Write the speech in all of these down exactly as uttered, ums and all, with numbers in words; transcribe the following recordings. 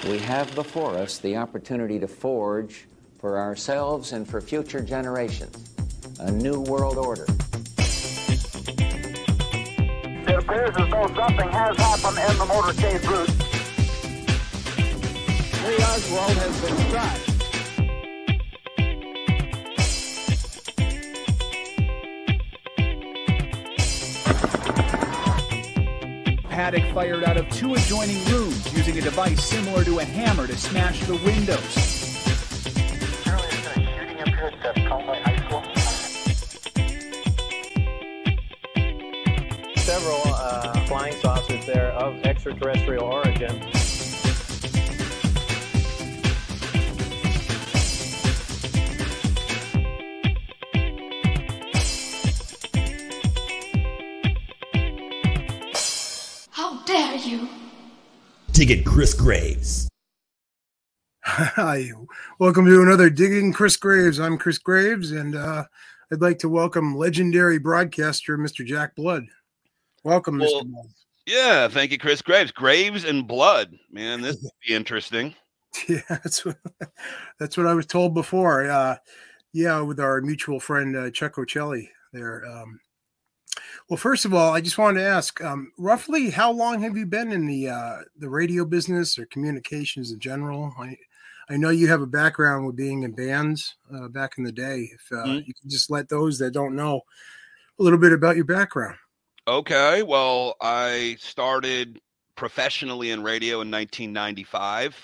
We have before us the opportunity to forge for ourselves and for future generations a new world order. It appears as though something has happened in the motorcade route. Lee Oswald has been shot. Paddock fired out of two adjoining rooms using a device similar to a hammer to smash the windows. Apparently there's been a shooting up here at Conway High School. Several uh, flying saucers there of extraterrestrial origin. How dare you? Digging Chris Graves. Hi, welcome to another Digging Chris Graves. I'm Chris Graves, and uh, I'd like to welcome legendary broadcaster Mister Jack Blood. Welcome, Mister Well, Blood. Yeah, thank you, Chris Graves. Graves and blood, man. This would be interesting. Yeah, that's what that's what I was told before. Uh, yeah, with our mutual friend uh, Chuck Ocelli there. Um, well, first of all, I just wanted to ask, um, roughly, how long have you been in the uh, the radio business or communications in general? I I know you have a background with being in bands uh, back in the day. If uh, Mhm. you can just let those that don't know a little bit about your background. Okay, well, I started professionally in radio in nineteen ninety-five.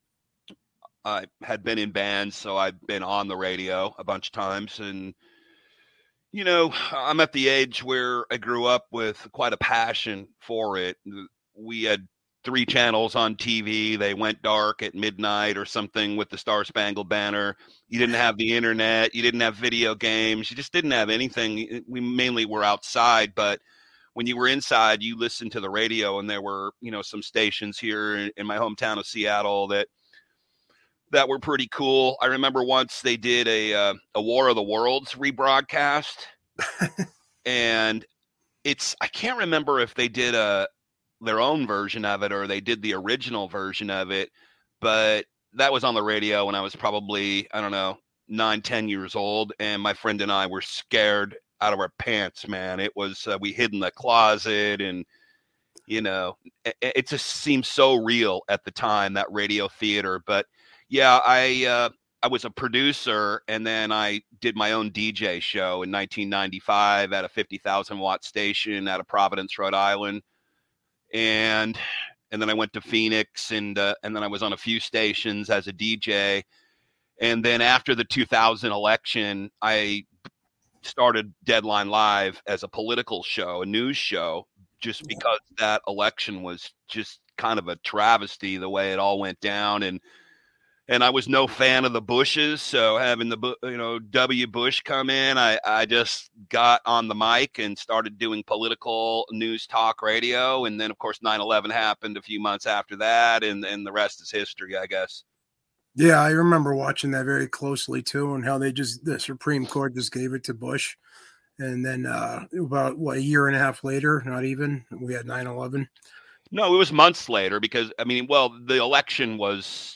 I had been in bands, so I've been on the radio a bunch of times. And, you know, I'm at the age where I grew up with quite a passion for it. We had three channels on T V. They went dark at midnight or something with the Star Spangled Banner. You didn't have the internet. You didn't have video games. You just didn't have anything. We mainly were outside, but when you were inside, you listened to the radio, and there were, you know, some stations here in, in my hometown of Seattle that that were pretty cool. I remember once they did a uh, a War of the Worlds rebroadcast, and it's I can't remember if they did a their own version of it or they did the original version of it, but that was on the radio when I was probably, I don't know, nine, ten years old, and my friend and I were scared out of our pants, man. It was uh, we hid in the closet, and you know, it, it just seemed so real at the time, that radio theater. But yeah, I uh, I was a producer, and then I did my own D J show in nineteen ninety-five at a fifty thousand watt station out of Providence, Rhode Island, and and then I went to Phoenix, and uh, and then I was on a few stations as a D J, and then after the two thousand election, I started Deadline Live as a political show, a news show, just because that election was just kind of a travesty the way it all went down. And and I was no fan of the Bushes, so having the you know W. Bush come in, I, I just got on the mic and started doing political news talk radio. And then, of course, nine eleven happened a few months after that, and, and the rest is history, I guess. Yeah, I remember watching that very closely too, and how they just the Supreme Court just gave it to Bush, and then uh, about what a year and a half later, not even, we had nine eleven. No, it was months later because I mean, well, the election was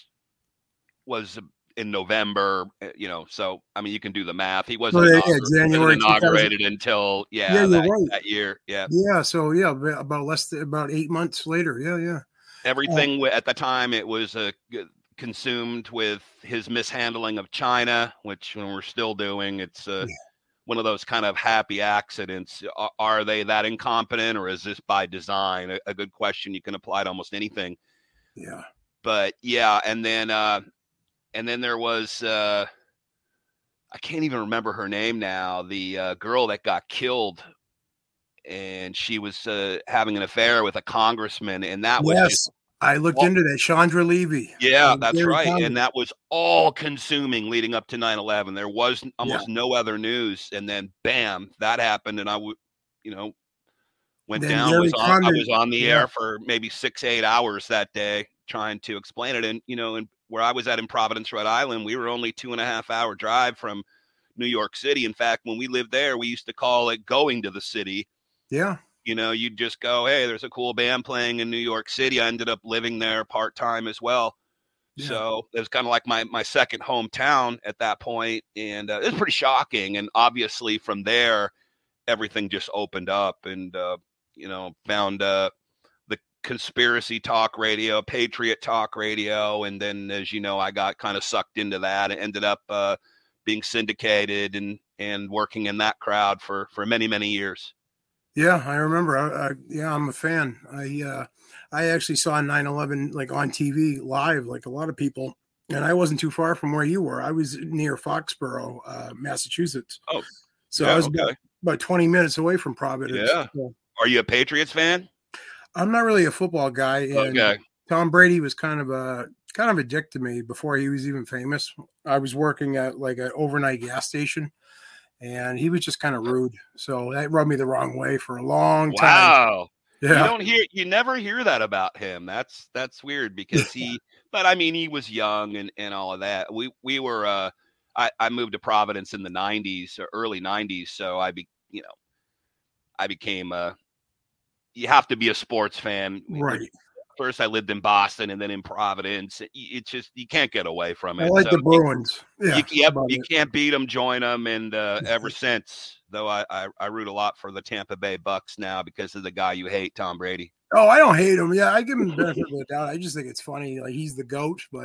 was in November, you know, so I mean, you can do the math. He wasn't, Oh, yeah, inaugurated, yeah, January wasn't inaugurated until yeah, Yeah, you're that, right. that year. Yeah, Yeah, so yeah, about less than about eight months later. Yeah, yeah. everything wi- at the time it was uh, g- consumed with his mishandling of China, which we're still doing. It's uh, Yeah. one of those kind of happy accidents. Are, are they that incompetent, or is this by design? A, a good question you can apply to almost anything. Yeah. But yeah, and then uh, and then there was uh, I can't even remember her name now. The uh, girl that got killed, and she was uh, having an affair with a congressman, and that was Yes, just I looked well, into that. Chandra Levy. yeah, Uh, that's Gary right. Condon. And that was all consuming leading up to nine eleven. There was n- Yeah. almost no other news. And then bam, that happened. And I would, you know, went Then down, Gary was on, I Condon. was on the Yeah. air for maybe six, eight hours that day trying to explain it. And, you know, and where I was at in Providence, Rhode Island, we were only two and a half hour drive from New York City. In fact, when we lived there, we used to call it going to the city. Yeah. You know, you'd just go, hey, there's a cool band playing in New York City. I ended up living there part-time as well. Yeah. So it was kind of like my, my second hometown at that point. And uh, it was pretty shocking. And obviously from there, everything just opened up and, uh, you know, found uh, the conspiracy talk radio, Patriot talk radio. And then, as you know, I got kind of sucked into that and ended up uh, being syndicated and, and working in that crowd for, for many, many years. Yeah, I remember. I, I, yeah, I'm a fan. I uh, I actually saw nine eleven like on T V live, like a lot of people, and I wasn't too far from where you were. I was near Foxborough, uh, Massachusetts. Oh, so yeah, I was okay. about, about twenty minutes away from Providence. Yeah. So Are you a Patriots fan? I'm not really a football guy. And Okay. Tom Brady was kind of a kind of a dick to me before he was even famous. I was working at like an overnight gas station. And he was just kind of rude. So that rubbed me the wrong way for a long time. Wow. Yeah. You don't hear, you never hear that about him. That's, that's weird because he, but I mean, he was young and, and all of that. We, we were, uh, I, I moved to Providence in the nineties or early nineties. So I be, you know, I became, uh, you have to be a sports fan. Right. First I lived in Boston and then in Providence. It's just, you can't get away from it. I like So the Bruins. Yeah. You, yep, about you it. can't beat them, join them. And uh, ever since, though, I, I, I root a lot for the Tampa Bay Bucks now because of the guy you hate, Tom Brady. Oh, I don't hate him. Yeah, I give him the benefit of the doubt. I just think it's funny. Like he's the GOAT, but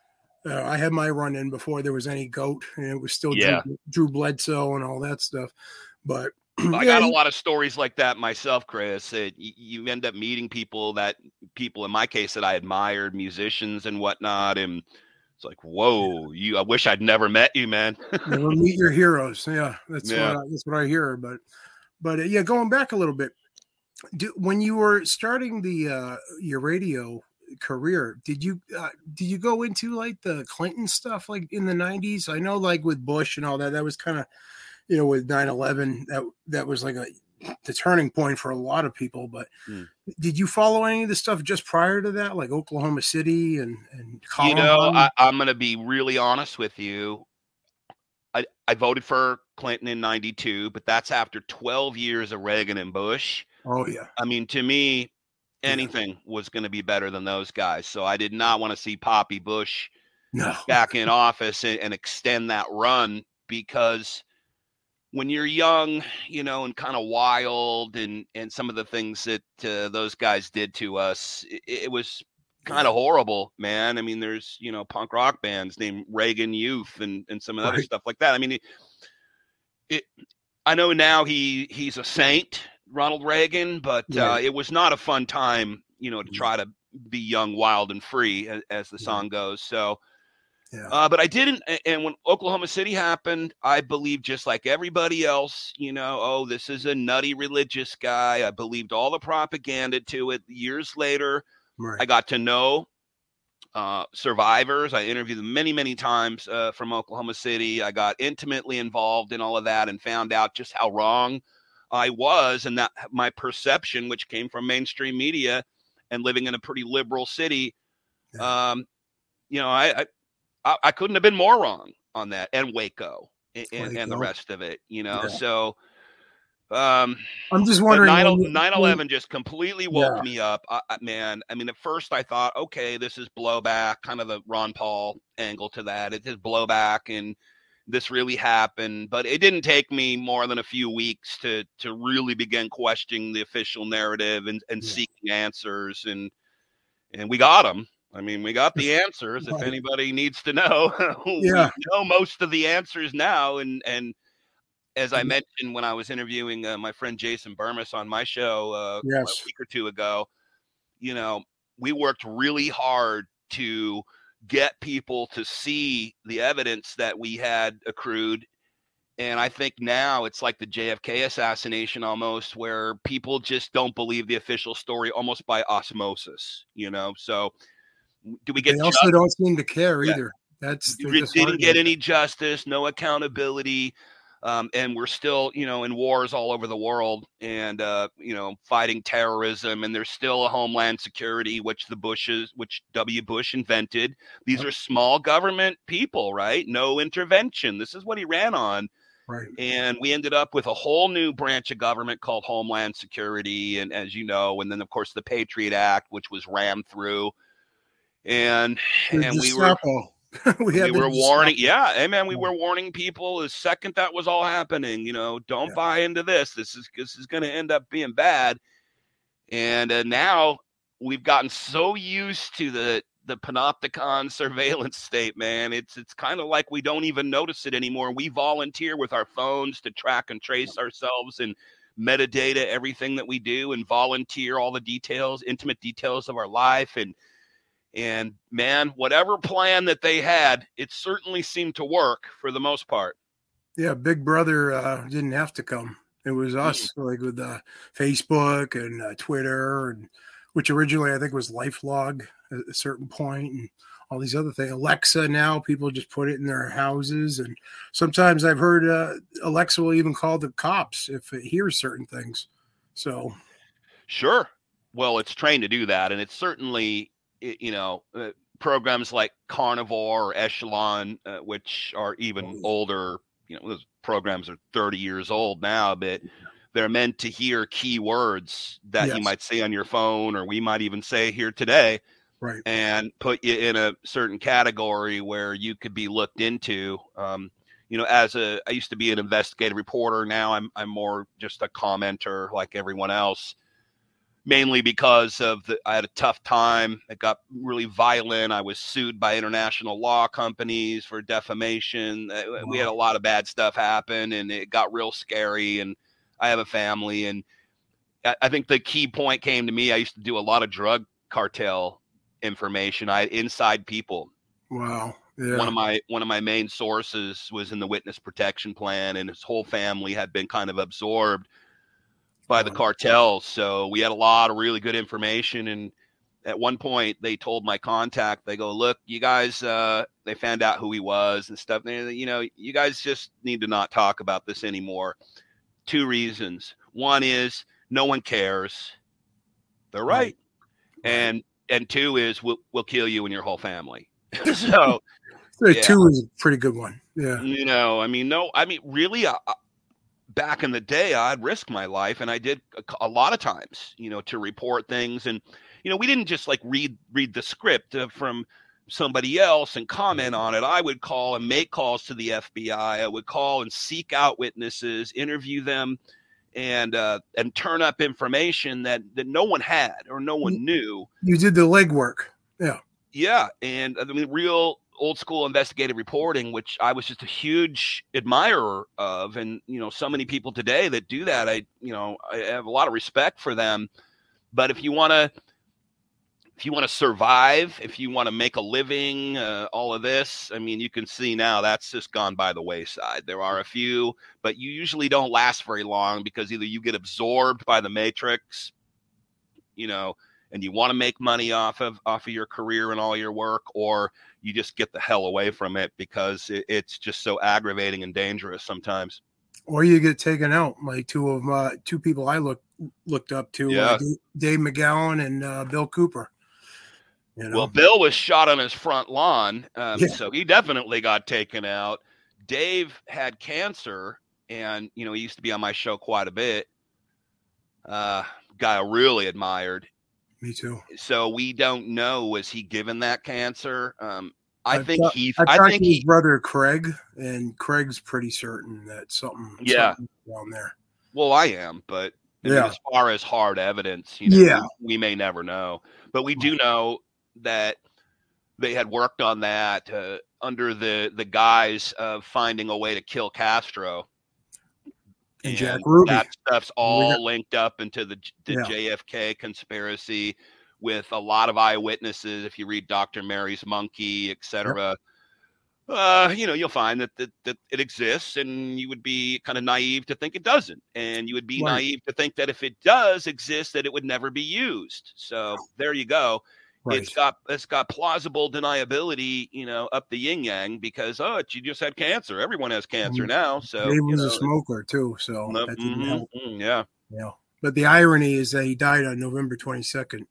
uh, I had my run in before there was any GOAT, and it was still Yeah. Drew, Drew Bledsoe and all that stuff. But I yeah, got a he- lot of stories like that myself, Chris. It, you, you end up meeting people that people in my case that I admired, musicians and whatnot. And it's like, whoa, you, I wish I'd never met you, man. never meet your heroes. Yeah, that's Yeah. what I, that's what I hear. But but uh, yeah, going back a little bit, do, when you were starting the uh, your radio career, did you uh, did you go into like the Clinton stuff like in the nineties? I know like with Bush and all that, that was kind of, you know, with nine eleven, that that was like a the turning point for a lot of people. But Hmm. did you follow any of the stuff just prior to that, like Oklahoma City and and You know, Columbine? I, I'm going to be really honest with you. I, I voted for Clinton in ninety-two, but that's after twelve years of Reagan and Bush. Oh yeah, I mean, to me, Yeah. anything was going to be better than those guys. So I did not want to see Poppy Bush no, back in office and, and extend that run because when you're young, you know, and kind of wild and, and some of the things that uh, those guys did to us, it, it was kind of horrible, man. I mean, there's, you know, punk rock bands named Reagan Youth and, and some of the other Right. stuff like that. I mean, it, it, I know now he, he's a saint, Ronald Reagan, but uh, Right. it was not a fun time, you know, to try to be young, wild, and free, as, as the song goes. So, yeah, uh, but I didn't. a- And when Oklahoma City happened, I believed just like everybody else, you know, oh, this is a nutty religious guy. I believed all the propaganda to it. Years later, right. I got to know uh, survivors. I interviewed them many, many times uh, from Oklahoma City. I got intimately involved in all of that and found out just how wrong I was, and that my perception, which came from mainstream media and living in a pretty liberal city, Yeah. um, you know, I, I I I couldn't have been more wrong on that, and Waco and, and, and the Waco. rest of it, you know. Yeah. So, um, I'm just but wondering. nine when you- nine eleven just completely woke Yeah. me up, I, I, man. I mean, at first I thought, okay, this is blowback, kind of the Ron Paul angle to that. It is blowback, and this really happened. But it didn't take me more than a few weeks to to really begin questioning the official narrative and, and Yeah. seeking answers, and and we got them. I mean, we got the answers. If Right. anybody needs to know, Yeah. we know most of the answers now, and and. As I mentioned when I was interviewing uh, my friend Jason Burmis on my show uh, Yes. a week or two ago, you know, we worked really hard to get people to see the evidence that we had accrued. And I think now it's like the J F K assassination almost, where people just don't believe the official story almost by osmosis, you know? So do we get They also justice? don't seem to care Yeah. either. That's they're We just didn't get hard- any justice, no accountability. Um, and we're still, you know, in wars all over the world and, uh, you know, fighting terrorism. And there's still a homeland security, which the Bushes, which W. Bush invented. These are small government people, right? No intervention. This is what he ran on. Right. And we ended up with a whole new branch of government called Homeland Security. And as you know, and then, of course, the Patriot Act, which was rammed through. And and we were we, we were warning, yeah, hey man, we were warning people the second that was all happening. You know, don't yeah. buy into this. This is this is going to end up being bad. And uh, now we've gotten so used to the the panopticon surveillance state, man. It's it's kind of like we don't even notice it anymore. We volunteer with our phones to track and trace ourselves and metadata everything that we do, and volunteer all the details, intimate details of our life. And and man, whatever plan that they had, it certainly seemed to work for the most part. Yeah, Big Brother uh, didn't have to come. It was us, mm-hmm. like with uh, Facebook and uh, Twitter, and which originally I think was LifeLog at a certain point, and all these other things. Alexa now, people just put it in their houses, and sometimes I've heard uh, Alexa will even call the cops if it hears certain things. So, sure. Well, it's trained to do that, and it's certainly, you know, uh, programs like Carnivore or Echelon, uh, which are even oh. older. You know, those programs are thirty years old now, but they're meant to hear keywords that yes. you might say on your phone, or we might even say here today, right? And put you in a certain category where you could be looked into. Um, you know, as a, I used to be an investigative reporter. Now I'm, I'm more just a commenter like everyone else, mainly because of the, I had a tough time. It got really violent. I was sued by international law companies for defamation. Wow. We had a lot of bad stuff happen, and it got real scary. And I have a family, and I think the key point came to me. I used to do a lot of drug cartel information. I had inside people. Wow. Yeah. One of my one of my main sources was in the witness protection plan, and his whole family had been kind of absorbed by the cartels. So we had a lot of really good information. And at one point they told my contact, they go, look, you guys, uh, they found out who he was and stuff. They, you know, you guys just need to not talk about this anymore. Two reasons. One is no one cares. They're right. right. And, and two is we'll, we'll kill you and your whole family. So yeah. Two is a pretty good one. Yeah. You know, I mean, no, I mean, really, uh, back in the day, I'd risk my life, and I did a, a lot of times, you know, to report things. And, you know, we didn't just like read, read the script uh, from somebody else and comment on it. I would call and make calls to the F B I. I would call and seek out witnesses, interview them, and, uh, and turn up information that, that no one had or no one knew. You did the legwork. Yeah. Yeah. And I mean, real old school investigative reporting, which I was just a huge admirer of. And, you know, so many people today that do that, I, you know, I have a lot of respect for them. But if you want to, if you want to survive, if you want to make a living, uh, all of this, I mean, you can see now that's just gone by the wayside. There are a few, but you usually don't last very long, because either you get absorbed by the matrix, you know, and you want to make money off of off of your career and all your work, or you just get the hell away from it because it, it's just so aggravating and dangerous sometimes. Or you get taken out, like two of my two people I looked looked up to, yeah. uh, Dave McGowan and uh, Bill Cooper. You know? Well, Bill was shot on his front lawn, um, yeah. so he definitely got taken out. Dave had cancer, and you know he used to be on my show quite a bit. Uh, guy I really admired. Me too. So we don't know, was he given that cancer? Um, I, I think thought, he. I, I think his he, brother Craig, and Craig's pretty certain that something. Yeah. Something down there. Well, I am, but I mean, yeah. as far as hard evidence, you know, yeah. we, we may never know. But we do know that they had worked on that uh, under the the guise of finding a way to kill Castro. And, and Jack Ruby. That stuff's all got, linked up into the, the yeah. J F K conspiracy with a lot of eyewitnesses. If you read Doctor Mary's Monkey, et cetera, yep. uh, you know, you'll find that, that, that it exists, and you would be kind of naive to think it doesn't. And you would be right. naive to think that if it does exist, that it would never be used. So there you go. Right. It's got it's got plausible deniability, you know, up the yin yang, because oh, you just had cancer. Everyone has cancer mm-hmm. now. So he was you know, a smoker too. So no, that didn't mm-hmm, help. Mm, yeah, yeah. But the irony is that he died on November twenty-second,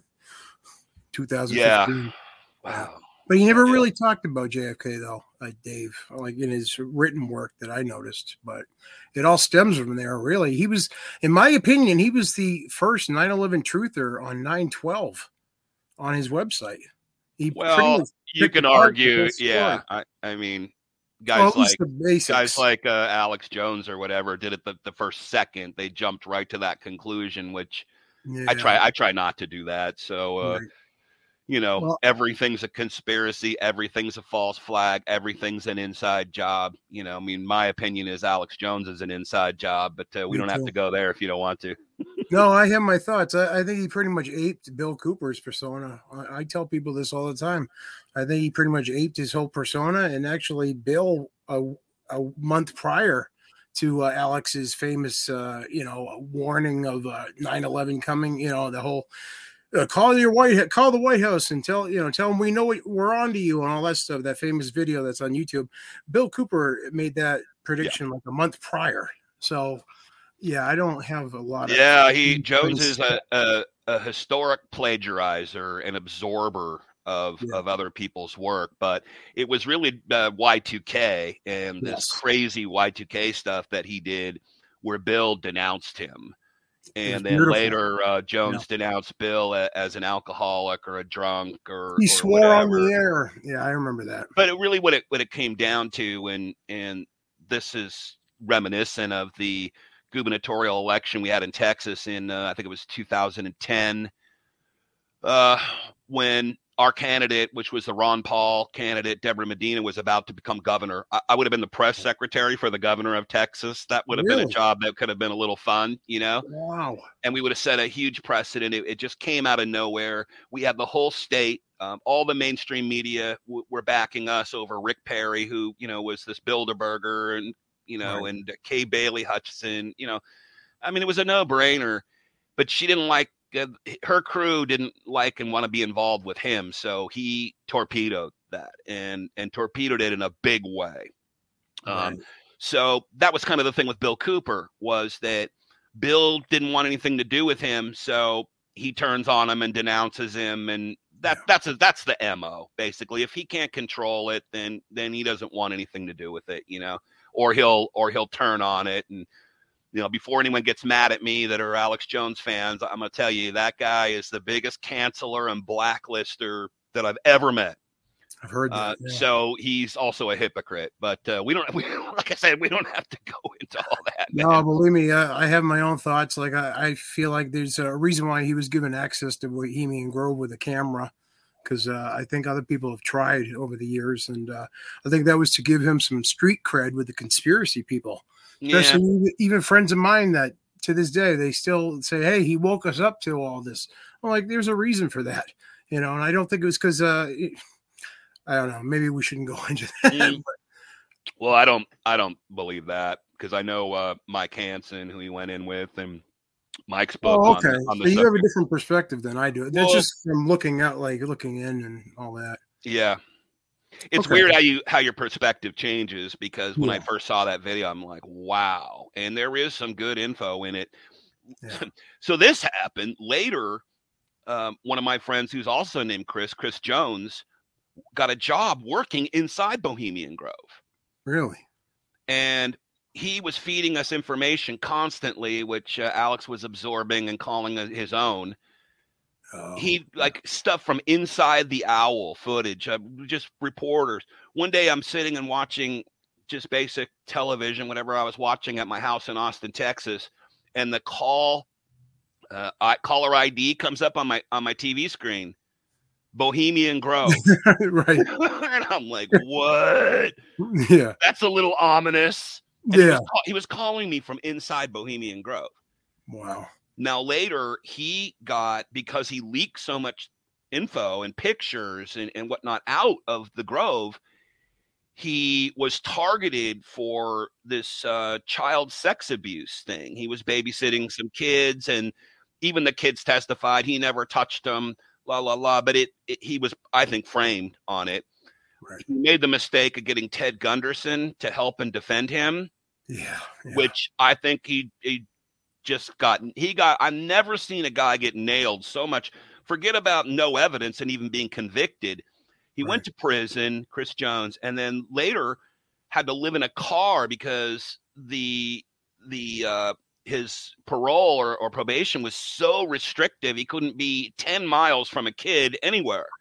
two thousand fifteen. Yeah. Wow. But he never really talked about J F K though, like Dave, like in his written work that I noticed. But it all stems from there, really. He was, in my opinion, he was the first nine eleven truther on nine twelve. On his website. He pretty Well, much you picked can apart the argue, whole story. yeah. I, I mean, Well, guys at least like the basics. guys like uh, Alex Jones or whatever did it the, the first second. They jumped right to that conclusion, which yeah. I try. I try not to do that. So, uh, Right. you know, Well- everything's a conspiracy. Everything's a false flag. Everything's an inside job. You know, I mean, my opinion is Alex Jones is an inside job, but uh, we Me don't have too. to go there if you don't want to. No, I have my thoughts. I, I think he pretty much aped Bill Cooper's persona. I, I tell people this all the time. I think he pretty much aped his whole persona. And actually, Bill, a, a month prior to uh, Alex's famous, uh, you know, warning of uh, nine eleven coming, you know, the whole uh, call your White, call the White House and tell, you know, tell them we know what, we're on to you and all that stuff. That famous video that's on YouTube. Bill Cooper made that prediction yeah. like a month prior. So. Yeah, I don't have a lot of. Yeah, he Jones is a, a, a historic plagiarizer and absorber of yeah. of other people's work, but it was really uh, Y two K and this yes. crazy Y two K stuff that he did, where Bill denounced him, and then beautiful. later uh, Jones yeah. denounced Bill a, as an alcoholic or a drunk or he or swore whatever. on the air. Yeah, I remember that. But it really, what it what it came down to, and and this is reminiscent of the gubernatorial election we had in Texas in uh, I think it was two thousand ten, uh, when our candidate, which was the Ron Paul candidate, Deborah Medina, was about to become governor. I, I would have been the press secretary for the governor of Texas. That would have really? been a job that could have been a little fun, you know? Wow. And we would have set a huge precedent. It, it just came out of nowhere. We had the whole state, um, all the mainstream media w- were backing us over Rick Perry, who, you know, was this Bilderberger, and you know, right. and uh, Kay Bailey Hutchison, you know, I mean, it was a no brainer, but she didn't like, uh, her crew didn't like and want to be involved with him. So he torpedoed that and, and torpedoed it in a big way. Right. Um, so that was kind of the thing with Bill Cooper, was that Bill didn't want anything to do with him. So he turns on him and denounces him. And that yeah. that's, a, that's the M O basically. If he can't control it, then, then he doesn't want anything to do with it, you know? Or he'll or he'll turn on it. And, you know, before anyone gets mad at me that are Alex Jones fans, I'm going to tell you, that guy is the biggest canceller and blacklister that I've ever met. I've heard that. Uh, yeah. So he's also a hypocrite. But uh, we don't, we, like I said, we don't have to go into all that. Man. No, believe me, I, I have my own thoughts. Like, I, I feel like there's a reason why he was given access to Bohemian Grove with a camera. Because uh, I think other people have tried over the years, and uh, I think that was to give him some street cred with the conspiracy people, especially yeah. even, even friends of mine that to this day they still say, "Hey, he woke us up to all this." I'm like, "There's a reason for that," you know. And I don't think it was because uh, I don't know. Maybe we shouldn't go into that. Mm. Well, I don't, I don't believe that, because I know uh, Mike Hansen, who he went in with, and Mike's book. Oh, okay. On, on the so you subject. have a different perspective than I do. That's well, just from looking out, like looking in and all that. Yeah. It's okay. Weird how you how your perspective changes, because when yeah. I first saw that video, I'm like, wow. And there is some good info in it. Yeah. So this happened later. Um, one of my friends, who's also named Chris, Chris Jones, got a job working inside Bohemian Grove. Really? And he was feeding us information constantly, which uh, Alex was absorbing and calling his own. Oh. He like stuff from inside the Owl footage, uh, just reporters. One day I'm sitting and watching just basic television, whatever I was watching at my house in Austin, Texas, and the call, uh, I, caller I D comes up on my on my T V screen. Bohemian Grove. Right. And I'm like, what? Yeah. That's a little ominous. And yeah. He was, he was calling me from inside Bohemian Grove. Wow. Now, later, he got, because he leaked so much info and pictures and, and whatnot out of the Grove, he was targeted for this uh, child sex abuse thing. He was babysitting some kids, and even the kids testified he never touched them, la, la, la. But it, it he was, I think, framed on it. Right. He made the mistake of getting Ted Gunderson to help and defend him. Yeah, yeah. Which I think he, he just got, he got, I've never seen a guy get nailed so much. Forget about no evidence and even being convicted. He right. went to prison, Chris Jones, and then later had to live in a car because the, the, uh, his parole or, or probation was so restrictive. He couldn't be ten miles from a kid anywhere.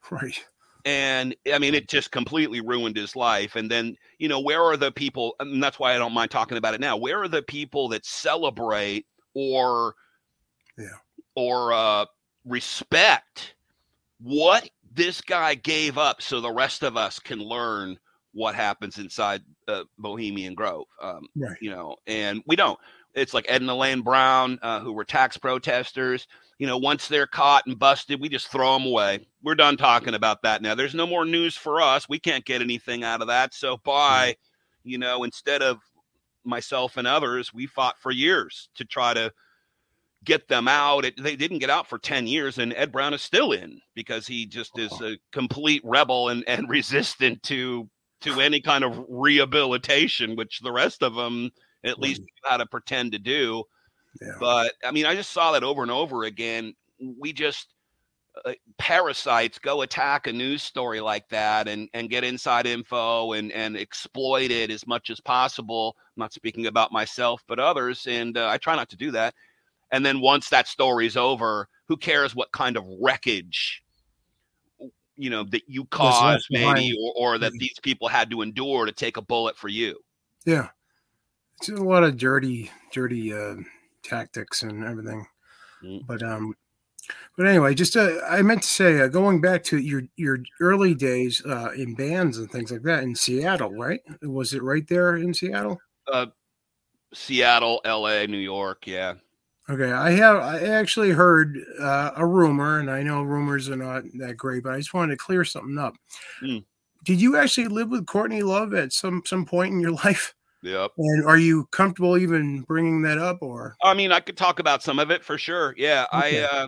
Right. And I mean, it just completely ruined his life. And then, you know, where are the people, and that's why I don't mind talking about it now. Where are the people that celebrate or, yeah, or uh, respect what this guy gave up so the rest of us can learn what happens inside uh, Bohemian Grove? Um, right. You know, and we don't. It's like Ed and Elaine Brown, uh, who were tax protesters. You know, once they're caught and busted, we just throw them away. We're done talking about that now. There's no more news for us. We can't get anything out of that. So bye. You know, instead of myself and others, we fought for years to try to get them out. It, they didn't get out for ten years, and Ed Brown is still in because he just is a complete rebel and, and resistant to to any kind of rehabilitation, which the rest of them at least knew how to pretend to do. Yeah. But I mean, I just saw that over and over again. We just uh, parasites go attack a news story like that and, and get inside info and, and exploit it as much as possible. I'm not speaking about myself, but others. And uh, I try not to do that. And then once that story's over, who cares what kind of wreckage, you know, that you caused maybe, or, or that these people had to endure to take a bullet for you. Yeah. It's a lot of dirty, dirty, uh, tactics and everything. Mm. But, um, but anyway, just, uh, I meant to say, uh, going back to your, your early days, uh, in bands and things like that in Seattle, right? Was it right there in Seattle? Uh, Seattle, L A, New York. Yeah. Okay. I have, I actually heard, uh, a rumor, and I know rumors are not that great, but I just wanted to clear something up. Mm. Did you actually live with Courtney Love at some, some point in your life? Yep. And are you comfortable even bringing that up, or? I mean, I could talk about some of it for sure. Yeah. Okay. I, uh,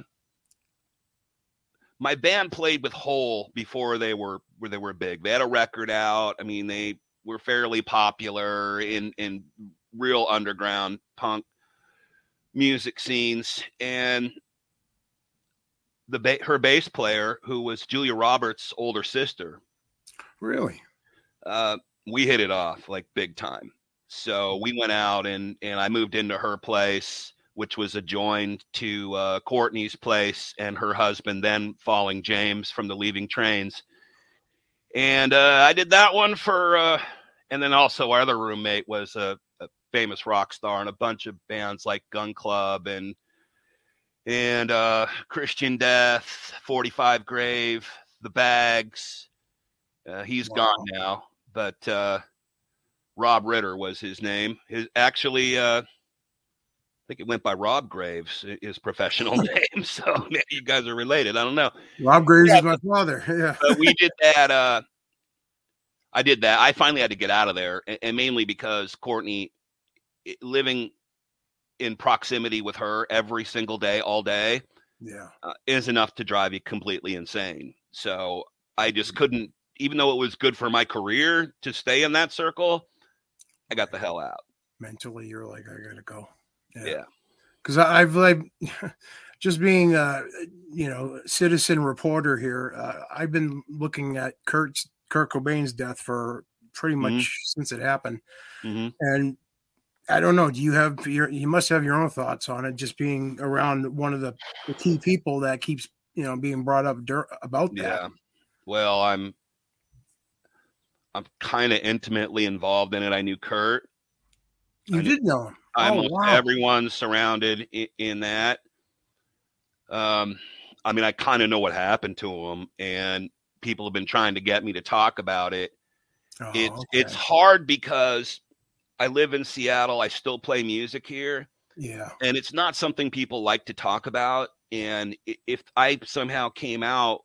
my band played with Hole before they were, where they were big. They had a record out. I mean, they were fairly popular in, in real underground punk music scenes. And the, ba- her bass player, who was Julia Roberts' older sister. Really? Uh, we hit it off like big time. So we went out and, and I moved into her place, which was adjoined to uh, Courtney's place and her husband, then Falling James from the Leaving Trains. And uh, I did that one for, uh, and then also our other roommate was a, a famous rock star in a bunch of bands like Gun Club and, and uh, Christian Death, forty-five Grave, The Bags. Uh, he's wow. gone now, but uh, Rob Ritter was his name. His actually, uh, I think it went by Rob Graves, his professional name. So maybe you guys are related. I don't know. Rob Graves yeah, is my father. Yeah. But we did that. Uh, I did that. I finally had to get out of there, and, and mainly because Courtney, living in proximity with her every single day, all day, yeah, uh, is enough to drive you completely insane. So I just couldn't, even though it was good for my career to stay in that circle, I got the hell out. Mentally, you're like, I gotta go. Yeah. Because I've like just being a, you know, citizen reporter here. Uh, I've been looking at Kurt's, Kurt Cobain's death for pretty much mm-hmm. since it happened. Mm-hmm. And I don't know, do you have your, you must have your own thoughts on it, just being around one of the, the key people that keeps, you know, being brought up dur- about that. Yeah. Well, I'm, I'm kind of intimately involved in it. I knew Kurt. You I did know him. Almost oh, wow. everyone surrounded in, in that. Um, I mean, I kind of know what happened to him, and people have been trying to get me to talk about it. Oh, it's okay. it's hard because I live in Seattle. I still play music here. Yeah. And it's not something people like to talk about. And if I somehow came out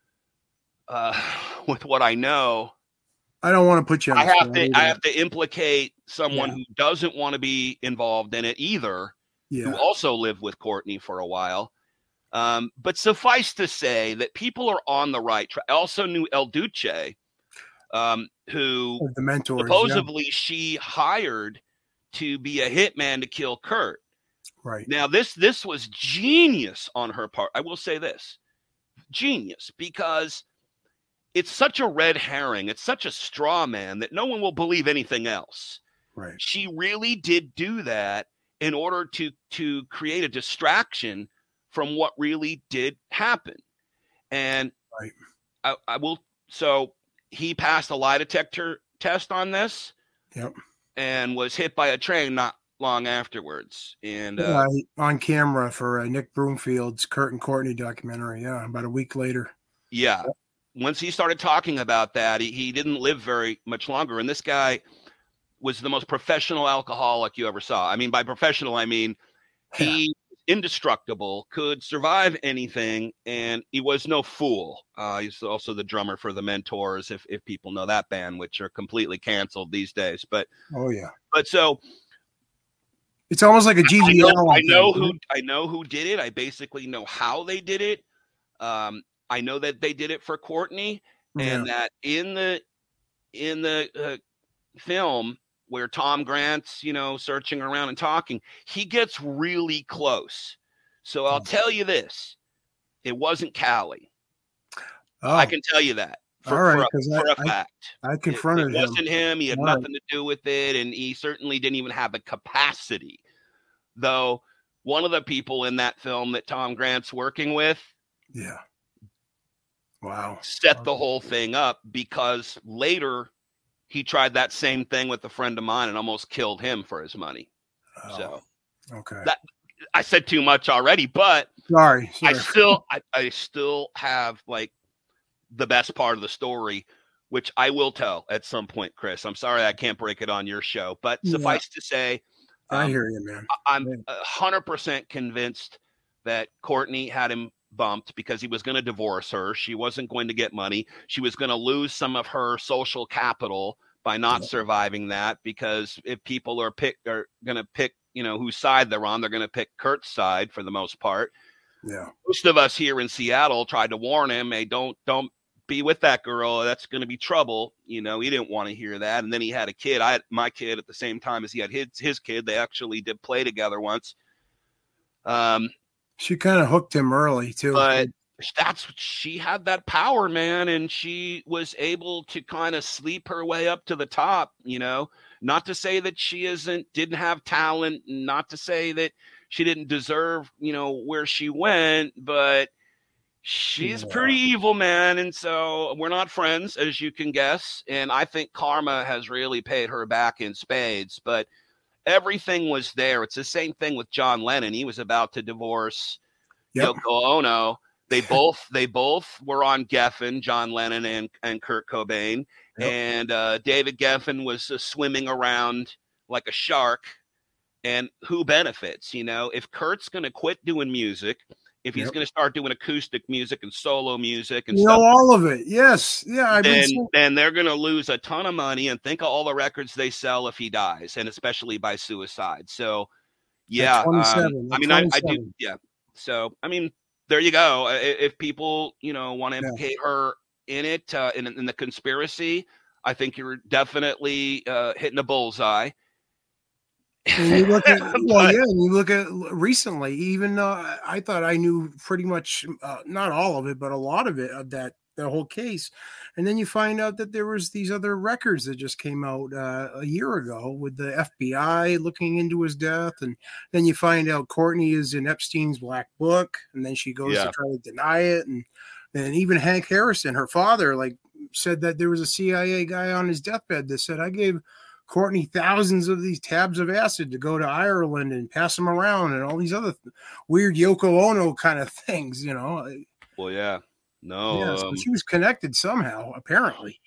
uh, with what I know, I don't want to put you on I have to, I have to implicate someone yeah. who doesn't want to be involved in it either, yeah. who also lived with Courtney for a while. Um, but suffice to say that people are on the right track. I also knew El Duce, um, who the mentors, supposedly yeah. she hired to be a hitman to kill Kurt. Right. Now, this this was genius on her part. I will say this. Genius, because it's such a red herring. It's such a straw man that no one will believe anything else. Right. She really did do that in order to, to create a distraction from what really did happen. And right. I, I will. So he passed a lie detector test on this. Yep. And was hit by a train not long afterwards. And uh, uh, on camera for uh, Nick Broomfield's Kurt and Courtney documentary. Yeah, about a week later. Yeah. Yep. Once he started talking about that, he, he didn't live very much longer. And this guy was the most professional alcoholic you ever saw. I mean, by professional, I mean he yeah. indestructible, could survive anything, and he was no fool. Uh, he's also the drummer for the Mentors, if if people know that band, which are completely canceled these days. But oh yeah, but so it's almost like a G G L. I know, I know who I know who did it. I basically know how they did it. Um, I know that they did it for Courtney, and yeah. that in the in the uh, film where Tom Grant's, you know, searching around and talking, he gets really close. So I'll tell you this: it wasn't Callie. Oh. I can tell you that for, All right, for, a, for I, a fact. I, I confronted it, it him. It wasn't him. He had All nothing right. to do with it, and he certainly didn't even have the capacity. Though one of the people in that film that Tom Grant's working with, yeah, wow, set the whole thing up, because later he tried that same thing with a friend of mine and almost killed him for his money. Oh, so okay, that I said too much already, but sorry, sorry. I still I, I still have like the best part of the story, which I will tell at some point, Chris. I'm sorry I can't break it on your show, but yeah. suffice to say, I um, hear you, man. I'm a hundred percent convinced that Courtney had him bumped because he was going to divorce her. She wasn't going to get money. She was going to lose some of her social capital by not yeah. surviving that, because if people are pick are going to pick, you know, whose side they're on, they're going to pick Kurt's side for the most part. Yeah. Most of us here in Seattle tried to warn him, hey, don't, don't be with that girl. That's going to be trouble. You know, he didn't want to hear that. And then he had a kid. I had my kid at the same time as he had his, his kid. They actually did play together once. Um, She kind of hooked him early too. But that's she had that power, man, and she was able to kind of sleep her way up to the top, you know. Not to say that she isn't didn't have talent, not to say that she didn't deserve, you know, where she went, but she's yeah. pretty evil, man. And so we're not friends, as you can guess. And I think karma has really paid her back in spades, but everything was there. It's the same thing with John Lennon. He was about to divorce yep. Yoko Ono. They both they both were on Geffen, John Lennon and, and Kurt Cobain. Yep. And uh, David Geffen was uh, swimming around like a shark. And who benefits? You know, if Kurt's going to quit doing music, if he's yep. going to start doing acoustic music and solo music and you stuff, know, all of it. Yes. Yeah. I've then, been then they're going to lose a ton of money, and think of all the records they sell if he dies, and especially by suicide. So, yeah. Um, I mean, I, I do. Yeah. So, I mean, there you go. If people, you know, want to implicate yeah. her in it, uh, in, in the conspiracy, I think you're definitely uh, hitting a bullseye. And you look at, well, but, yeah, and you look at recently, even uh, I thought I knew pretty much, uh, not all of it, but a lot of it, of that, the whole case. And then you find out that there was these other records that just came out uh, a year ago with the F B I looking into his death. And then you find out Courtney is in Epstein's black book, and then she goes yeah. to try to deny it. And then even Hank Harrison, her father, like said that there was a C I A guy on his deathbed that said, I gave Courtney thousands of these tabs of acid to go to Ireland and pass them around, and all these other th- weird Yoko Ono kind of things, you know. Well, yeah, no, yeah, so um, she was connected somehow, apparently.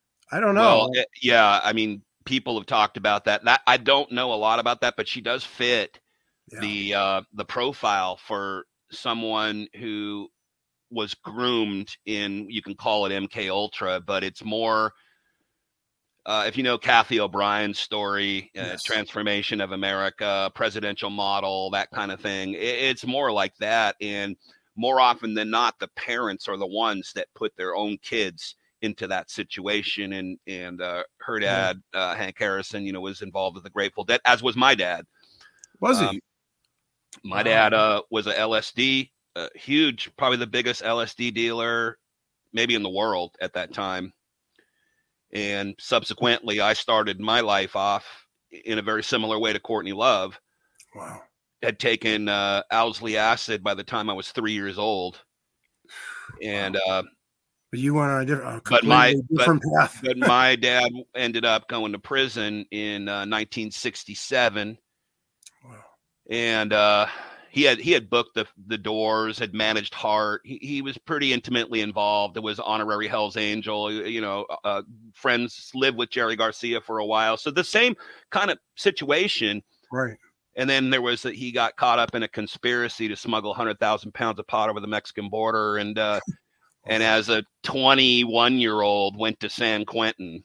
I don't know. Well, it, yeah, I mean, people have talked about that. That I don't know a lot about that, but she does fit yeah. the uh, the profile for someone who was groomed in. You can call it M K Ultra, but it's more. Uh, if you know Kathy O'Brien's story, uh, yes. Transformation of America, presidential model, that kind of thing, it, it's more like that. And more often than not, the parents are the ones that put their own kids into that situation. And and uh, her dad, yeah. uh, Hank Harrison, you know, was involved with the Grateful Dead, as was my dad. Was he? Um, my dad uh, was a L S D, uh, huge, probably the biggest L S D dealer, maybe in the world at that time. And subsequently, I started my life off in a very similar way to Courtney Love. Wow. Had taken uh, Owsley acid by the time I was three years old. And wow. uh, But you went on a different, a but my different but, path. but my dad ended up going to prison in uh, nineteen sixty-seven. Wow. And uh, he had he had booked the the Doors, had managed Heart. He, he was pretty intimately involved. It was honorary Hell's Angel. You know, uh, friends lived with Jerry Garcia for a while. So the same kind of situation. Right. And then there was that he got caught up in a conspiracy to smuggle one hundred thousand pounds of pot over the Mexican border. And uh, and as a twenty-one-year-old went to San Quentin,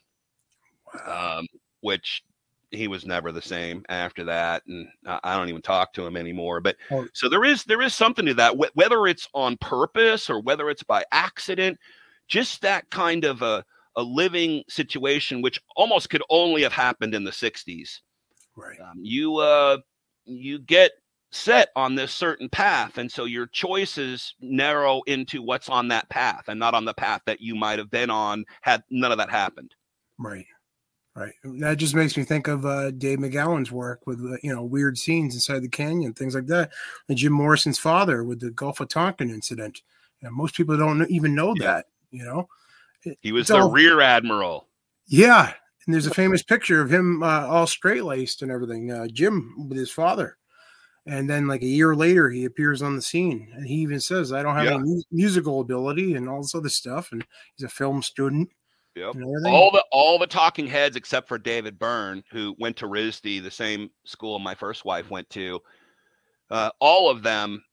wow. um, which he was never the same after that. And I don't even talk to him anymore. But oh. so there is there is something to that, Wh- whether it's on purpose or whether it's by accident, just that kind of a, a living situation, which almost could only have happened in the sixties. Right. Um, you uh, you get set on this certain path, and so your choices narrow into what's on that path and not on the path that you might have been on had none of that happened. Right. Right. That just makes me think of uh, Dave McGowan's work with, uh, you know, weird scenes inside the canyon, things like that. And Jim Morrison's father with the Gulf of Tonkin incident. And most people don't even know yeah. that, you know. He was it's the all, rear admiral. Yeah. And there's a famous picture of him uh, all straight-laced and everything, uh, Jim with his father. And then like a year later, he appears on the scene. And he even says, I don't have yeah. any mu- musical ability and all this other stuff. And he's a film student. Yep. All the all the talking heads except for David Byrne, who went to R I S D, the same school my first wife went to. Uh, all of them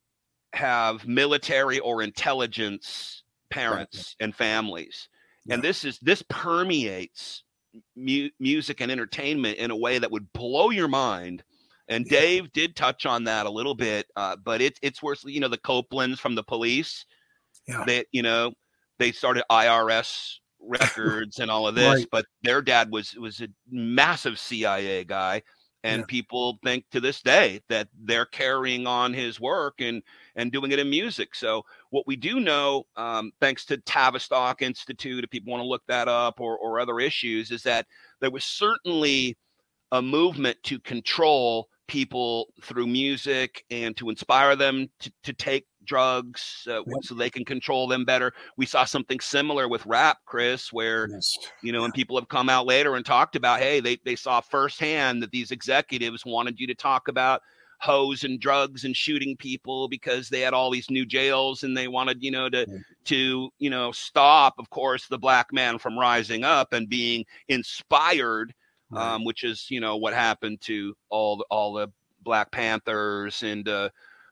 have military or intelligence parents right. and families, yeah. and this is this permeates mu- music and entertainment in a way that would blow your mind. And yeah. Dave did touch on that a little bit, uh, but it's it's worth you know the Copelands from the Police. Yeah, they you know they started I R S records and all of this, right. but their dad was was a massive C I A guy, and yeah. people think to this day that they're carrying on his work and and doing it in music. So what we do know, um, thanks to Tavistock Institute, if people want to look that up, or or other issues, is that there was certainly a movement to control people through music and to inspire them to, to take drugs uh, yep. so they can control them better. We saw something similar with rap, Chris, where, yes. you know, and people have come out later and talked about, hey, they, they saw firsthand that these executives wanted you to talk about hoes and drugs and shooting people because they had all these new jails and they wanted, you know, to, yeah. to, you know, stop, of course, the black man from rising up and being inspired, right. um, which is, you know, what happened to all the, all the Black Panthers and, uh,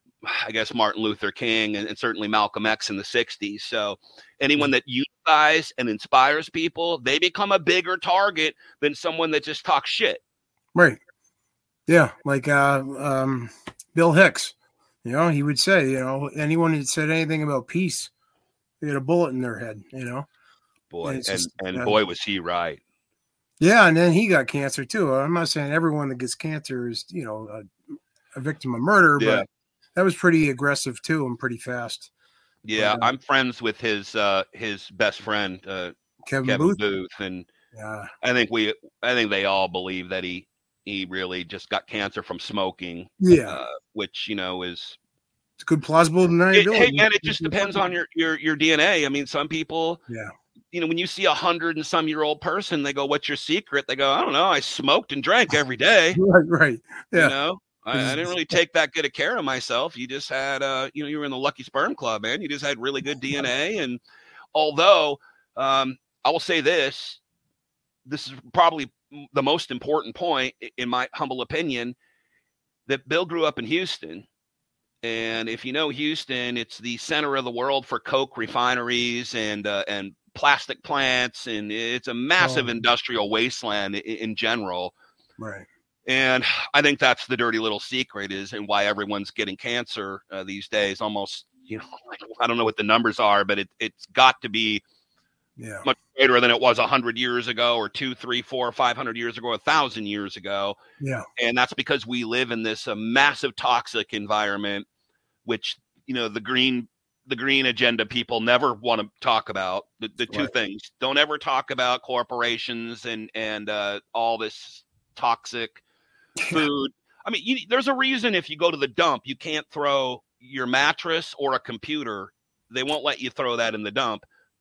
I guess Martin Luther King and, and certainly Malcolm X in the sixties. So anyone that unifies and inspires people, they become a bigger target than someone that just talks shit. Right. Yeah. Like uh, um, Bill Hicks, you know, he would say, you know, anyone that said anything about peace, they had a bullet in their head, you know. Boy, and, and, just, and uh, boy, was he right. Yeah. And then he got cancer too. I'm not saying everyone that gets cancer is, you know, a, a victim of murder, yeah. but that was pretty aggressive too, and pretty fast. Yeah, but, uh, I'm friends with his uh, his best friend uh, Kevin, Kevin Booth. Booth, and yeah. I think we, I think they all believe that he he really just got cancer from smoking. Yeah, uh, which you know is it's good plausible deniability. Hey man, it just depends on your your your D N A. I mean, some people, yeah, you know, when you see a hundred and some year old person, they go, "What's your secret?" They go, "I don't know. I smoked and drank every day." Right, right, yeah. You know. I, I didn't really take that good of care of myself. You just had, uh, you know, you were in the Lucky Sperm Club, man. You just had really good D N A. And although um, I will say this, this is probably the most important point, in my humble opinion, that Bill grew up in Houston. And if you know Houston, it's the center of the world for coke refineries and uh, and plastic plants. And it's a massive oh. industrial wasteland in, in general. Right. And I think that's the dirty little secret is and why everyone's getting cancer uh, these days. Almost, you know, like, I don't know what the numbers are, but it, it's got to be yeah. much greater than it was a hundred years ago or two, three, four, five hundred years ago, a thousand years ago. Yeah. And that's because we live in this uh, massive toxic environment, which, you know, the green, the green agenda people never want to talk about the, the two right. things. Don't ever talk about corporations and, and uh, all this toxic food. I mean, you, there's a reason if you go to the dump, you can't throw your mattress or a computer. They won't let you throw that in the dump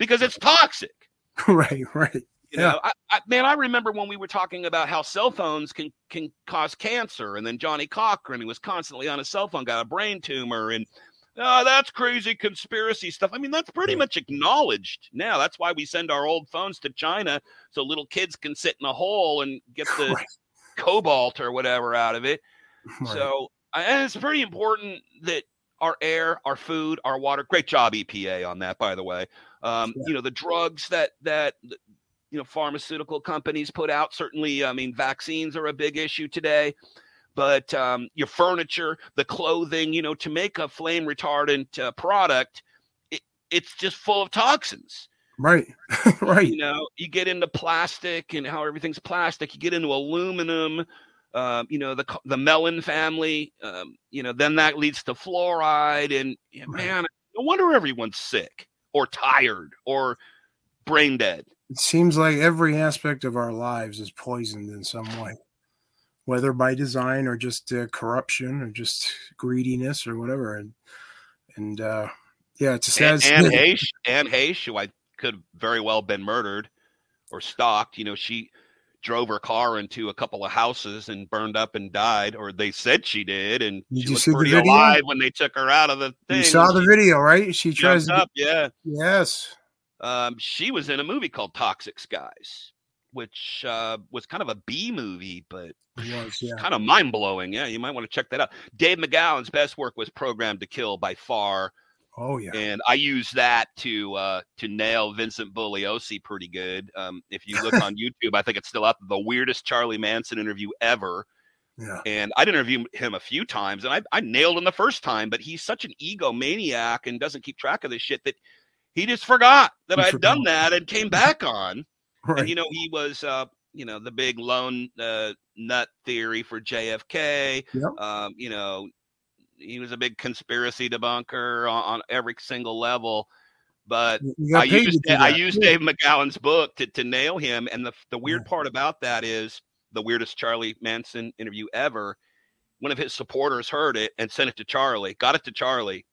because it's toxic. Right, right. You know, I, I, man, I remember when we were talking about how cell phones can can cause cancer, and then Johnny Cochran, who was constantly on a cell phone, got a brain tumor, and oh, that's crazy conspiracy stuff. I mean, that's pretty much acknowledged now. That's why we send our old phones to China so little kids can sit in a hole and get the right. cobalt or whatever out of it. Right. So, and it's pretty important that our air, our food, our water. Great job, E P A, on that, by the way. Um, yeah. You know, the drugs that that. you know, pharmaceutical companies put out. Certainly, I mean, vaccines are a big issue today, but um, your furniture, the clothing, you know, to make a flame retardant uh, product, it, it's just full of toxins. Right. Right. You know, you get into plastic and how everything's plastic, you get into aluminum, uh, you know, the, the melon family, um, you know, then that leads to fluoride, and yeah, right. man, no wonder everyone's sick or tired or brain dead. It seems like every aspect of our lives is poisoned in some way, whether by design or just uh, corruption or just greediness or whatever. And, and uh, yeah, it's a sad Anne Heche, Anne Heche, who I could have very well been murdered or stalked. You know, she drove her car into a couple of houses and burned up and died, or they said she did. And did she you was see pretty the video? alive when they took her out of the thing. You saw the video, right? She tries to up, yeah. Yes. Um, she was in a movie called Toxic Skies, which uh, was kind of a B movie, but it was, yeah. kind of mind blowing. Yeah, you might want to check that out. Dave McGowan's best work was Programmed to Kill by far. Oh yeah, and I use that to uh, to nail Vincent Bugliosi pretty good. Um, if you look on YouTube, I think it's still up. The weirdest Charlie Manson interview ever. Yeah, and I'd interviewed him a few times, and I, I nailed him the first time, but he's such an egomaniac and doesn't keep track of this shit that he just forgot that I had done that and came back on. Right. And, you know, he was, uh, you know, the big lone uh, nut theory for J F K. Yep. Um, you know, he was a big conspiracy debunker on, on every single level. But I used, I used Dave McGowan's book to, to nail him. And the, the weird yeah. part about that is the weirdest Charlie Manson interview ever. One of his supporters heard it and sent it to Charlie, got it to Charlie.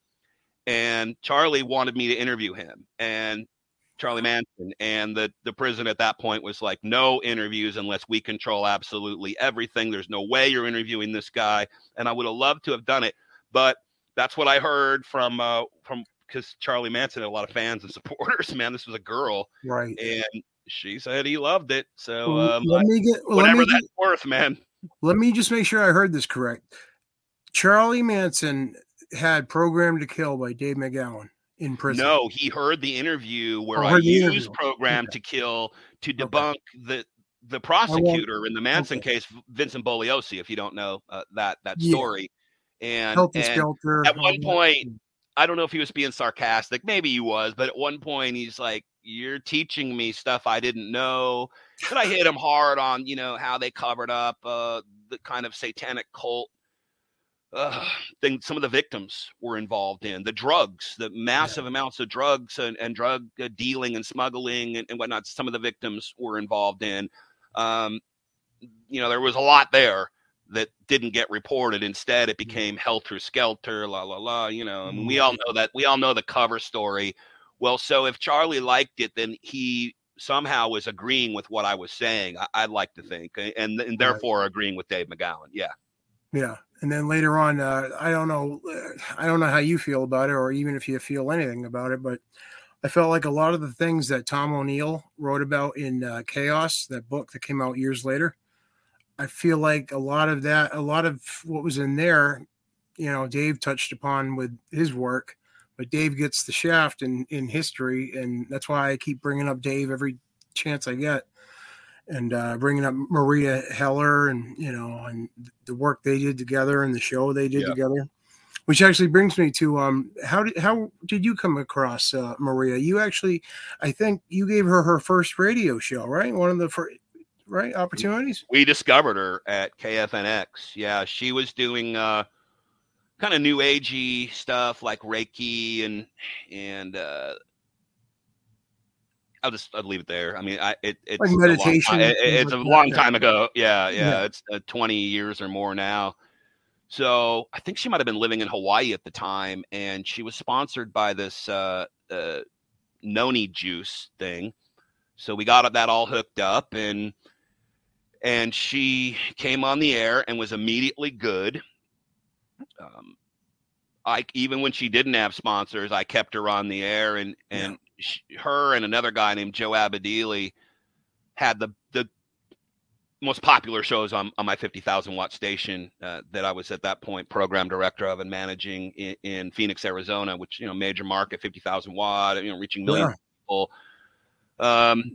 And Charlie wanted me to interview him and Charlie Manson. And the, the prison at that point was like, no interviews unless we control absolutely everything. There's no way you're interviewing this guy. And I would have loved to have done it. But that's what I heard from, uh, from because Charlie Manson had a lot of fans and supporters. Man, this was a girl. Right. And she said he loved it. So um, let me get, well, whatever let me that's get, worth, man. Let me just make sure I heard this correct. Charlie Manson had Programmed to Kill by Dave McGowan in prison. No, he heard the interview where oh, I used interview. Programmed okay. to Kill to debunk okay. the the prosecutor in the Manson okay. case, Vincent Bugliosi, if you don't know uh, that that yeah. story. And, Helter and Skelter, at one point, I don't know if he was being sarcastic, maybe he was, but at one point he's like, you're teaching me stuff I didn't know. But I hit him hard on, you know, how they covered up uh, the kind of satanic cult Uh, thing some of the victims were involved in, the drugs, the massive yeah. amounts of drugs and, and drug uh, dealing and smuggling and, and whatnot. Some of the victims were involved in. Um, you know, there was a lot there that didn't get reported. Instead, it became helter skelter, la la la. You know, I mean, we all know that. We all know the cover story. Well, so if Charlie liked it, then he somehow was agreeing with what I was saying. I, I'd like to think, and, and therefore right. agreeing with Dave McGowan. Yeah. Yeah. And then later on, uh, I don't know, I don't know how you feel about it, or even if you feel anything about it, but I felt like a lot of the things that Tom O'Neill wrote about in uh, Chaos, that book that came out years later, I feel like a lot of that, a lot of what was in there, you know, Dave touched upon with his work, but Dave gets the shaft in, in history. And that's why I keep bringing up Dave every chance I get. And uh, bringing up Maria Heller and, you know, and the work they did together and the show they did yeah. together, which actually brings me to um, how did how did you come across uh, Maria? You actually, I think you gave her her first radio show, right? One of the first, right, opportunities? We discovered her at K F N X. Yeah, she was doing uh, kind of new agey stuff like Reiki and, and uh I'll just I'll leave it there. I mean, I it, it's like meditation. A long, it, it's a long time ago. Yeah, yeah. yeah. It's uh, twenty years or more now. So I think she might have been living in Hawaii at the time, and she was sponsored by this uh, uh, noni juice thing. So we got that all hooked up, and and she came on the air and was immediately good. Um, I even when she didn't have sponsors, I kept her on the air, and and yeah. she, her and another guy named Joe Abadili had the the most popular shows on, on my fifty thousand watt station uh, that I was at that point program director of and managing in, in Phoenix, Arizona, which, you know, major market, fifty thousand watt, you know, reaching millions yeah. of people. Um,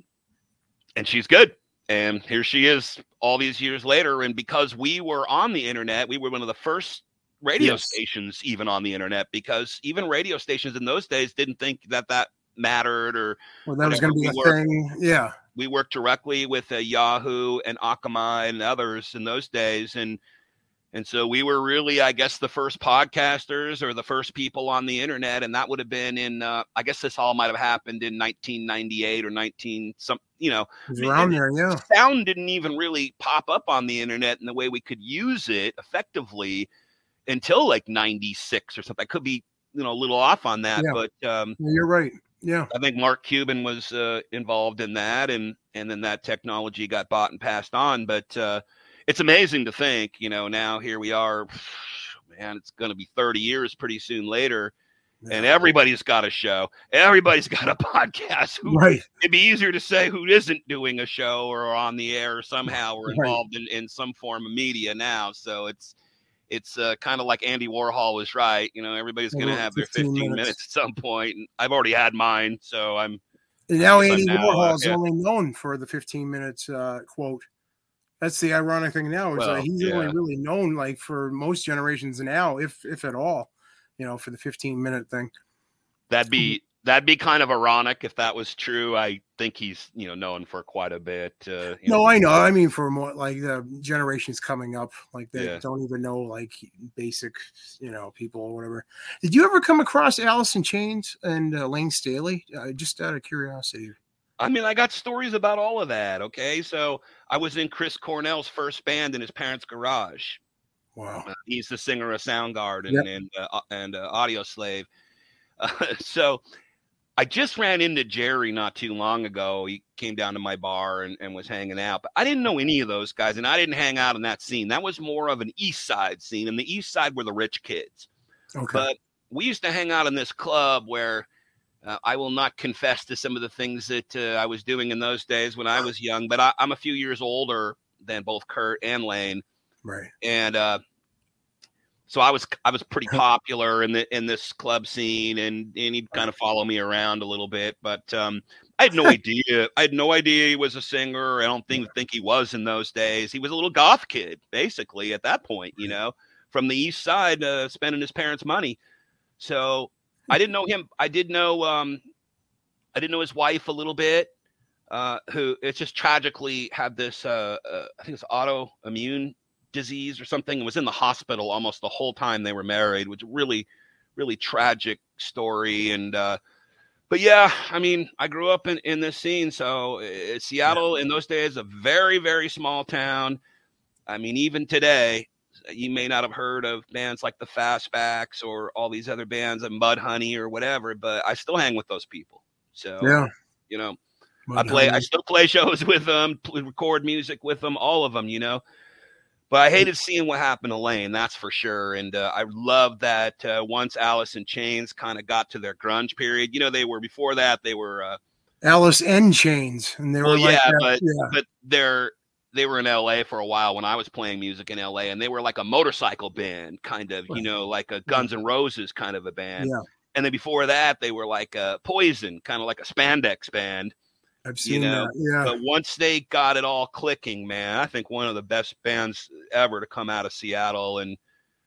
and she's good. And here she is all these years later. And because we were on the internet, we were one of the first radio yes. stations even on the internet, because even radio stations in those days didn't think that that mattered or well, that was going to be we a thing. Yeah. We worked directly with uh, Yahoo and Akamai and others in those days. And, and so we were really, I guess, the first podcasters or the first people on the internet. And that would have been in, uh, I guess this all might've happened in nineteen ninety-eight or nineteen some, you know, it was around there. Yeah. Sound didn't even really pop up on the internet in the way we could use it effectively until like ninety-six or something. I could be, you know, a little off on that, yeah. but um, you're right. Yeah, I think Mark Cuban was uh, involved in that, and and then that technology got bought and passed on. But uh, it's amazing to think, you know, now here we are, man, it's going to be thirty years pretty soon later, yeah. and everybody's got a show, everybody's got a podcast. Who, right. It'd be easier to say who isn't doing a show or on the air or somehow or involved right. in, in some form of media now. So it's It's uh, kind of like Andy Warhol was right. You know, everybody's going to have their fifteen minutes. minutes at some point. And I've already had mine, so I'm. And now Andy Warhol is uh, yeah. only known for the fifteen minutes uh, quote. That's the ironic thing now is well, uh, he's yeah. only really known like for most generations now, if if at all, you know, for the fifteen minute thing. That'd be that'd be kind of ironic if that was true. I think he's, you know, known for quite a bit. Uh, you no, know. I know. I mean, for more like the generations coming up, like they yeah. don't even know like basic, you know, people or whatever. Did you ever come across Alice in Chains and uh, Lane Staley? Uh, just out of curiosity. I mean, I got stories about all of that. Okay, so I was in Chris Cornell's first band in his parents' garage. Wow. Uh, he's the singer of Soundgarden yep. and uh, and uh, Audio Slave. Uh, so. I just ran into Jerry not too long ago. He came down to my bar and, and was hanging out, but I didn't know any of those guys, and I didn't hang out in that scene. That was more of an East Side scene, and the East Side were the rich kids. Okay. But we used to hang out in this club where uh, I will not confess to some of the things that uh, I was doing in those days when I was young, but I, I'm a few years older than both Kurt and Lane. Right. And uh, so I was I was pretty popular in the in this club scene, and, and he'd kind of follow me around a little bit. But um, I had no idea. I had no idea he was a singer. I don't think think he was in those days. He was a little goth kid, basically, at that point, you know, from the East Side, uh, spending his parents' money. So I didn't know him. I did know um, I didn't know his wife a little bit, uh, who it's just tragically had this. Uh, uh, I think it's autoimmune disease or something, and was in the hospital almost the whole time they were married, which really, really tragic story. And uh, but yeah, I mean, I grew up in, in this scene, so uh, Seattle in those days, a very, very small town. I mean, even today, you may not have heard of bands like the Fastbacks or all these other bands, and Mudhoney or whatever, but I still hang with those people. So yeah, you know, Mud I play, Honey. I still play shows with them, record music with them, all of them, you know. But I hated seeing what happened to Lane, that's for sure. And uh, I love that uh, once Alice in Chains kind of got to their grunge period, you know, they were before that, they were uh, Alice in Chains, and they were well, like yeah, that. but yeah, but they're they were in L A for a while when I was playing music in L A, and they were like a motorcycle band, kind of, you know, like a Guns N' Roses kind of a band. yeah. And then before that, they were like a Poison, kind of like a spandex band. I've seen you know, that. Yeah, but once they got it all clicking, man, I think one of the best bands ever to come out of Seattle. And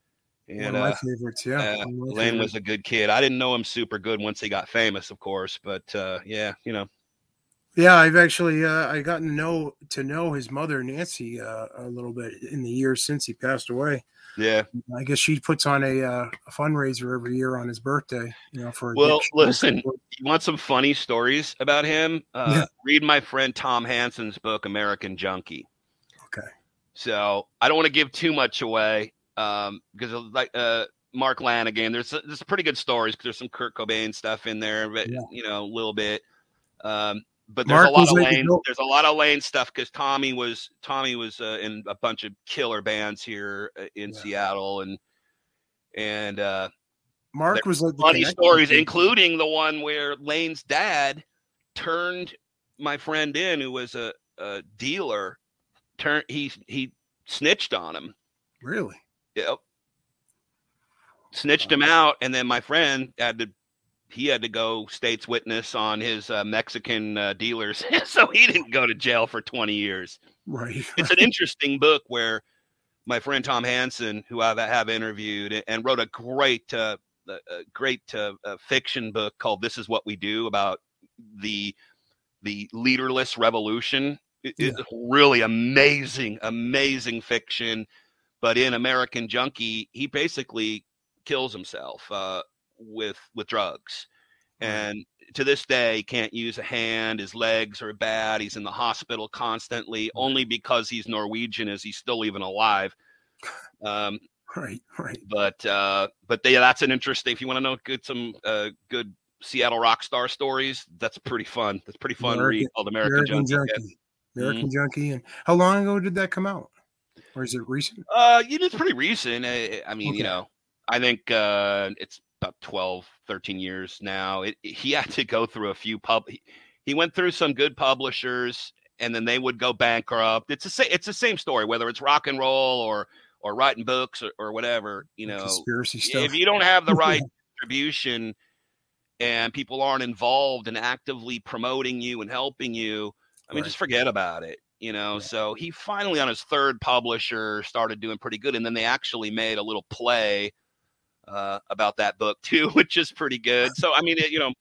and one of my uh, favorites. Yeah, uh, one of my Lane favorites. was a good kid. I didn't know him super good once he got famous, of course, but uh, yeah, you know. Yeah, I've actually uh, I gotten to know to know his mother Nancy uh, a little bit in the years since he passed away. Yeah, I guess she puts on a, uh, a fundraiser every year on his birthday. You know, for well, addiction. listen, you want some funny stories about him? Uh, Yeah. Read my friend Tom Hansen's book, American Junkie. Okay. So I don't want to give too much away um, because like uh, Mark Lanigan. There's there's pretty good stories because there's some Kurt Cobain stuff in there, but Yeah. you know, a little bit. Um, but there's Mark a lot was of like the Lane. goat. There's a lot of Lane stuff because Tommy was Tommy was uh, in a bunch of killer bands here uh, in Yeah. Seattle, and and uh, Mark there- was like the funny connector stories, between- including the one where Lane's dad turned my friend in, who was a, a dealer. Turn he he snitched on him. Really? Yep. Snitched him out, and then my friend had to he had to go state's witness on his uh, Mexican uh, dealers, so he didn't go to jail for twenty years. Right. It's an interesting book where my friend Tom Hansen, who I have interviewed, and wrote a great, uh, a great uh, uh, fiction book called "This Is What We Do" about the the leaderless revolution. It, Yeah. It's really amazing, amazing fiction. But in American Junkie, he basically kills himself uh, with with drugs, and to this day he can't use a hand. His legs are bad. He's in the hospital constantly. Only because he's Norwegian is he still even alive. Um, Right. Right. but uh, but they, that's an interesting. If you want to know good some uh, good Seattle rock star stories, that's pretty fun. That's pretty fun American- read called American, American Junkie. Junkie. American Junkie. And how long ago did that come out? Or is it recent? Uh, you know, it's pretty recent. I, I mean, you Okay. know, I think uh, it's about twelve, thirteen years now. It, he had to go through a few pub. He, he went through some good publishers, and then they would go bankrupt. It's a sa- it's the same story, whether it's rock and roll or or writing books or, or whatever. You know, Conspiracy stuff. if you don't have the right distribution and people aren't involved and actively promoting you and helping you, I mean, Right. just forget about it. You know, so he finally on his third publisher started doing pretty good. And then they actually made a little play uh, about that book too, which is pretty good. So, I mean, it, you know,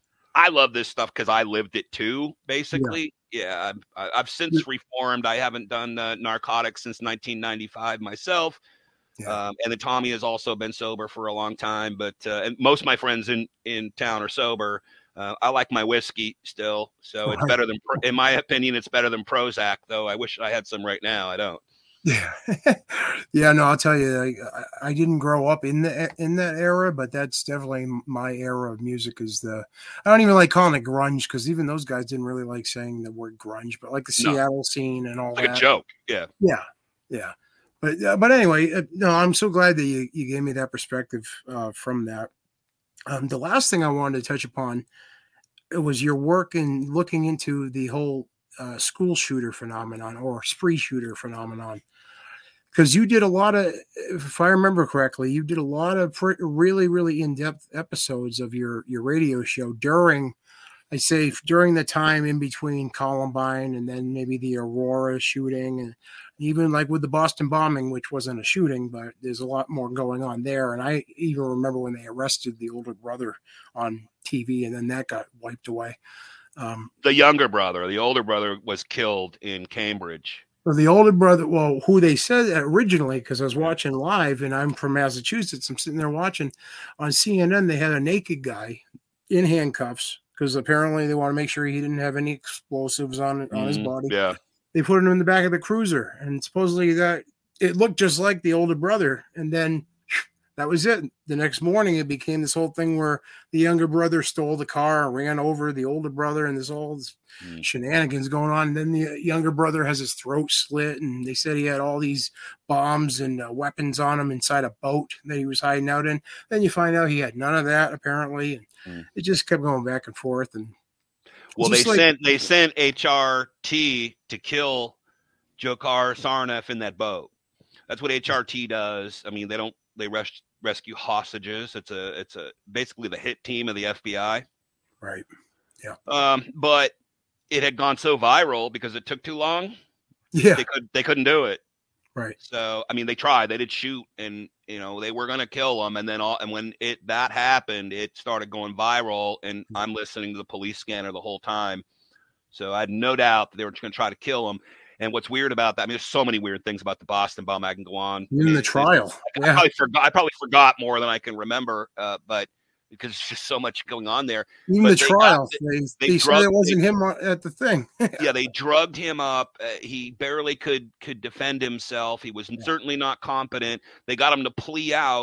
I love this stuff because I lived it too, basically. Yeah. I, I've since reformed. I haven't done uh, narcotics since nineteen ninety-five myself. Yeah. Um, and then Tommy has also been sober for a long time, but uh, and most of my friends in, in town are sober. Uh, I like my whiskey still, so it's Right. better than, in my opinion, it's better than Prozac. Though I wish I had some right now. I don't. Yeah, yeah. No, I'll tell you, I, I didn't grow up in the in that era, but that's definitely my era of music. Is the I don't even like calling it grunge because even those guys didn't really like saying the word grunge, but like the No. Seattle scene and all It's like that. a joke. Yeah. Yeah, yeah. But uh, but anyway, uh, no, I'm so glad that you, you gave me that perspective uh, from that. Um, the last thing I wanted to touch upon it was your work in looking into the whole uh, school shooter phenomenon or spree shooter phenomenon. Because you did a lot of, if I remember correctly, you did a lot of pr- really, really in-depth episodes of your your radio show during, I say, during the time in between Columbine and then maybe the Aurora shooting, and even like with the Boston bombing, which wasn't a shooting, but there's a lot more going on there. And I even remember when they arrested the older brother on T V, and then that got wiped away. Um, The younger brother, the older brother was killed in Cambridge. Or the older brother, well, who they said originally, because I was watching live and I'm from Massachusetts. I'm sitting there watching on C N N. They had a naked guy in handcuffs because apparently they want to make sure he didn't have any explosives on on his Mhm. body. Yeah. They put him in the back of the cruiser, and supposedly that it looked just like the older brother. And then that was it. The next morning, it became this whole thing where the younger brother stole the car and ran over the older brother, and there's all this Mm. shenanigans going on. And then the younger brother has his throat slit, and they said he had all these bombs and uh, weapons on him inside a boat that he was hiding out in. Then you find out he had none of that apparently, and Mm. it just kept going back and forth. And Well, they just like- sent they sent H R T to kill Dzhokhar Sarnath in that boat. That's what H R T does. I mean, they don't they res- rescue hostages. It's a it's a basically the hit team of the F B I. right, yeah, Um, but it had gone so viral because it took too long. yeah, They could they couldn't do it. right, So I mean, they tried. They did shoot, and you know they were going to kill him. And then all and when it that happened, it started going viral. And I'm listening to the police scanner the whole time, so I had no doubt that they were going to try to kill him. And what's weird about that? I mean, there's so many weird things about the Boston bomb. I can go on. even the It- trial, I yeah, probably forgot. I probably forgot more than I can remember. Uh, but because there's just so much going on there. even but the they got- trial. They, they they said drugged- it wasn't him at the thing. Yeah, they drugged him up. Uh, he barely could could defend himself. He was certainly not competent. They got him to plea out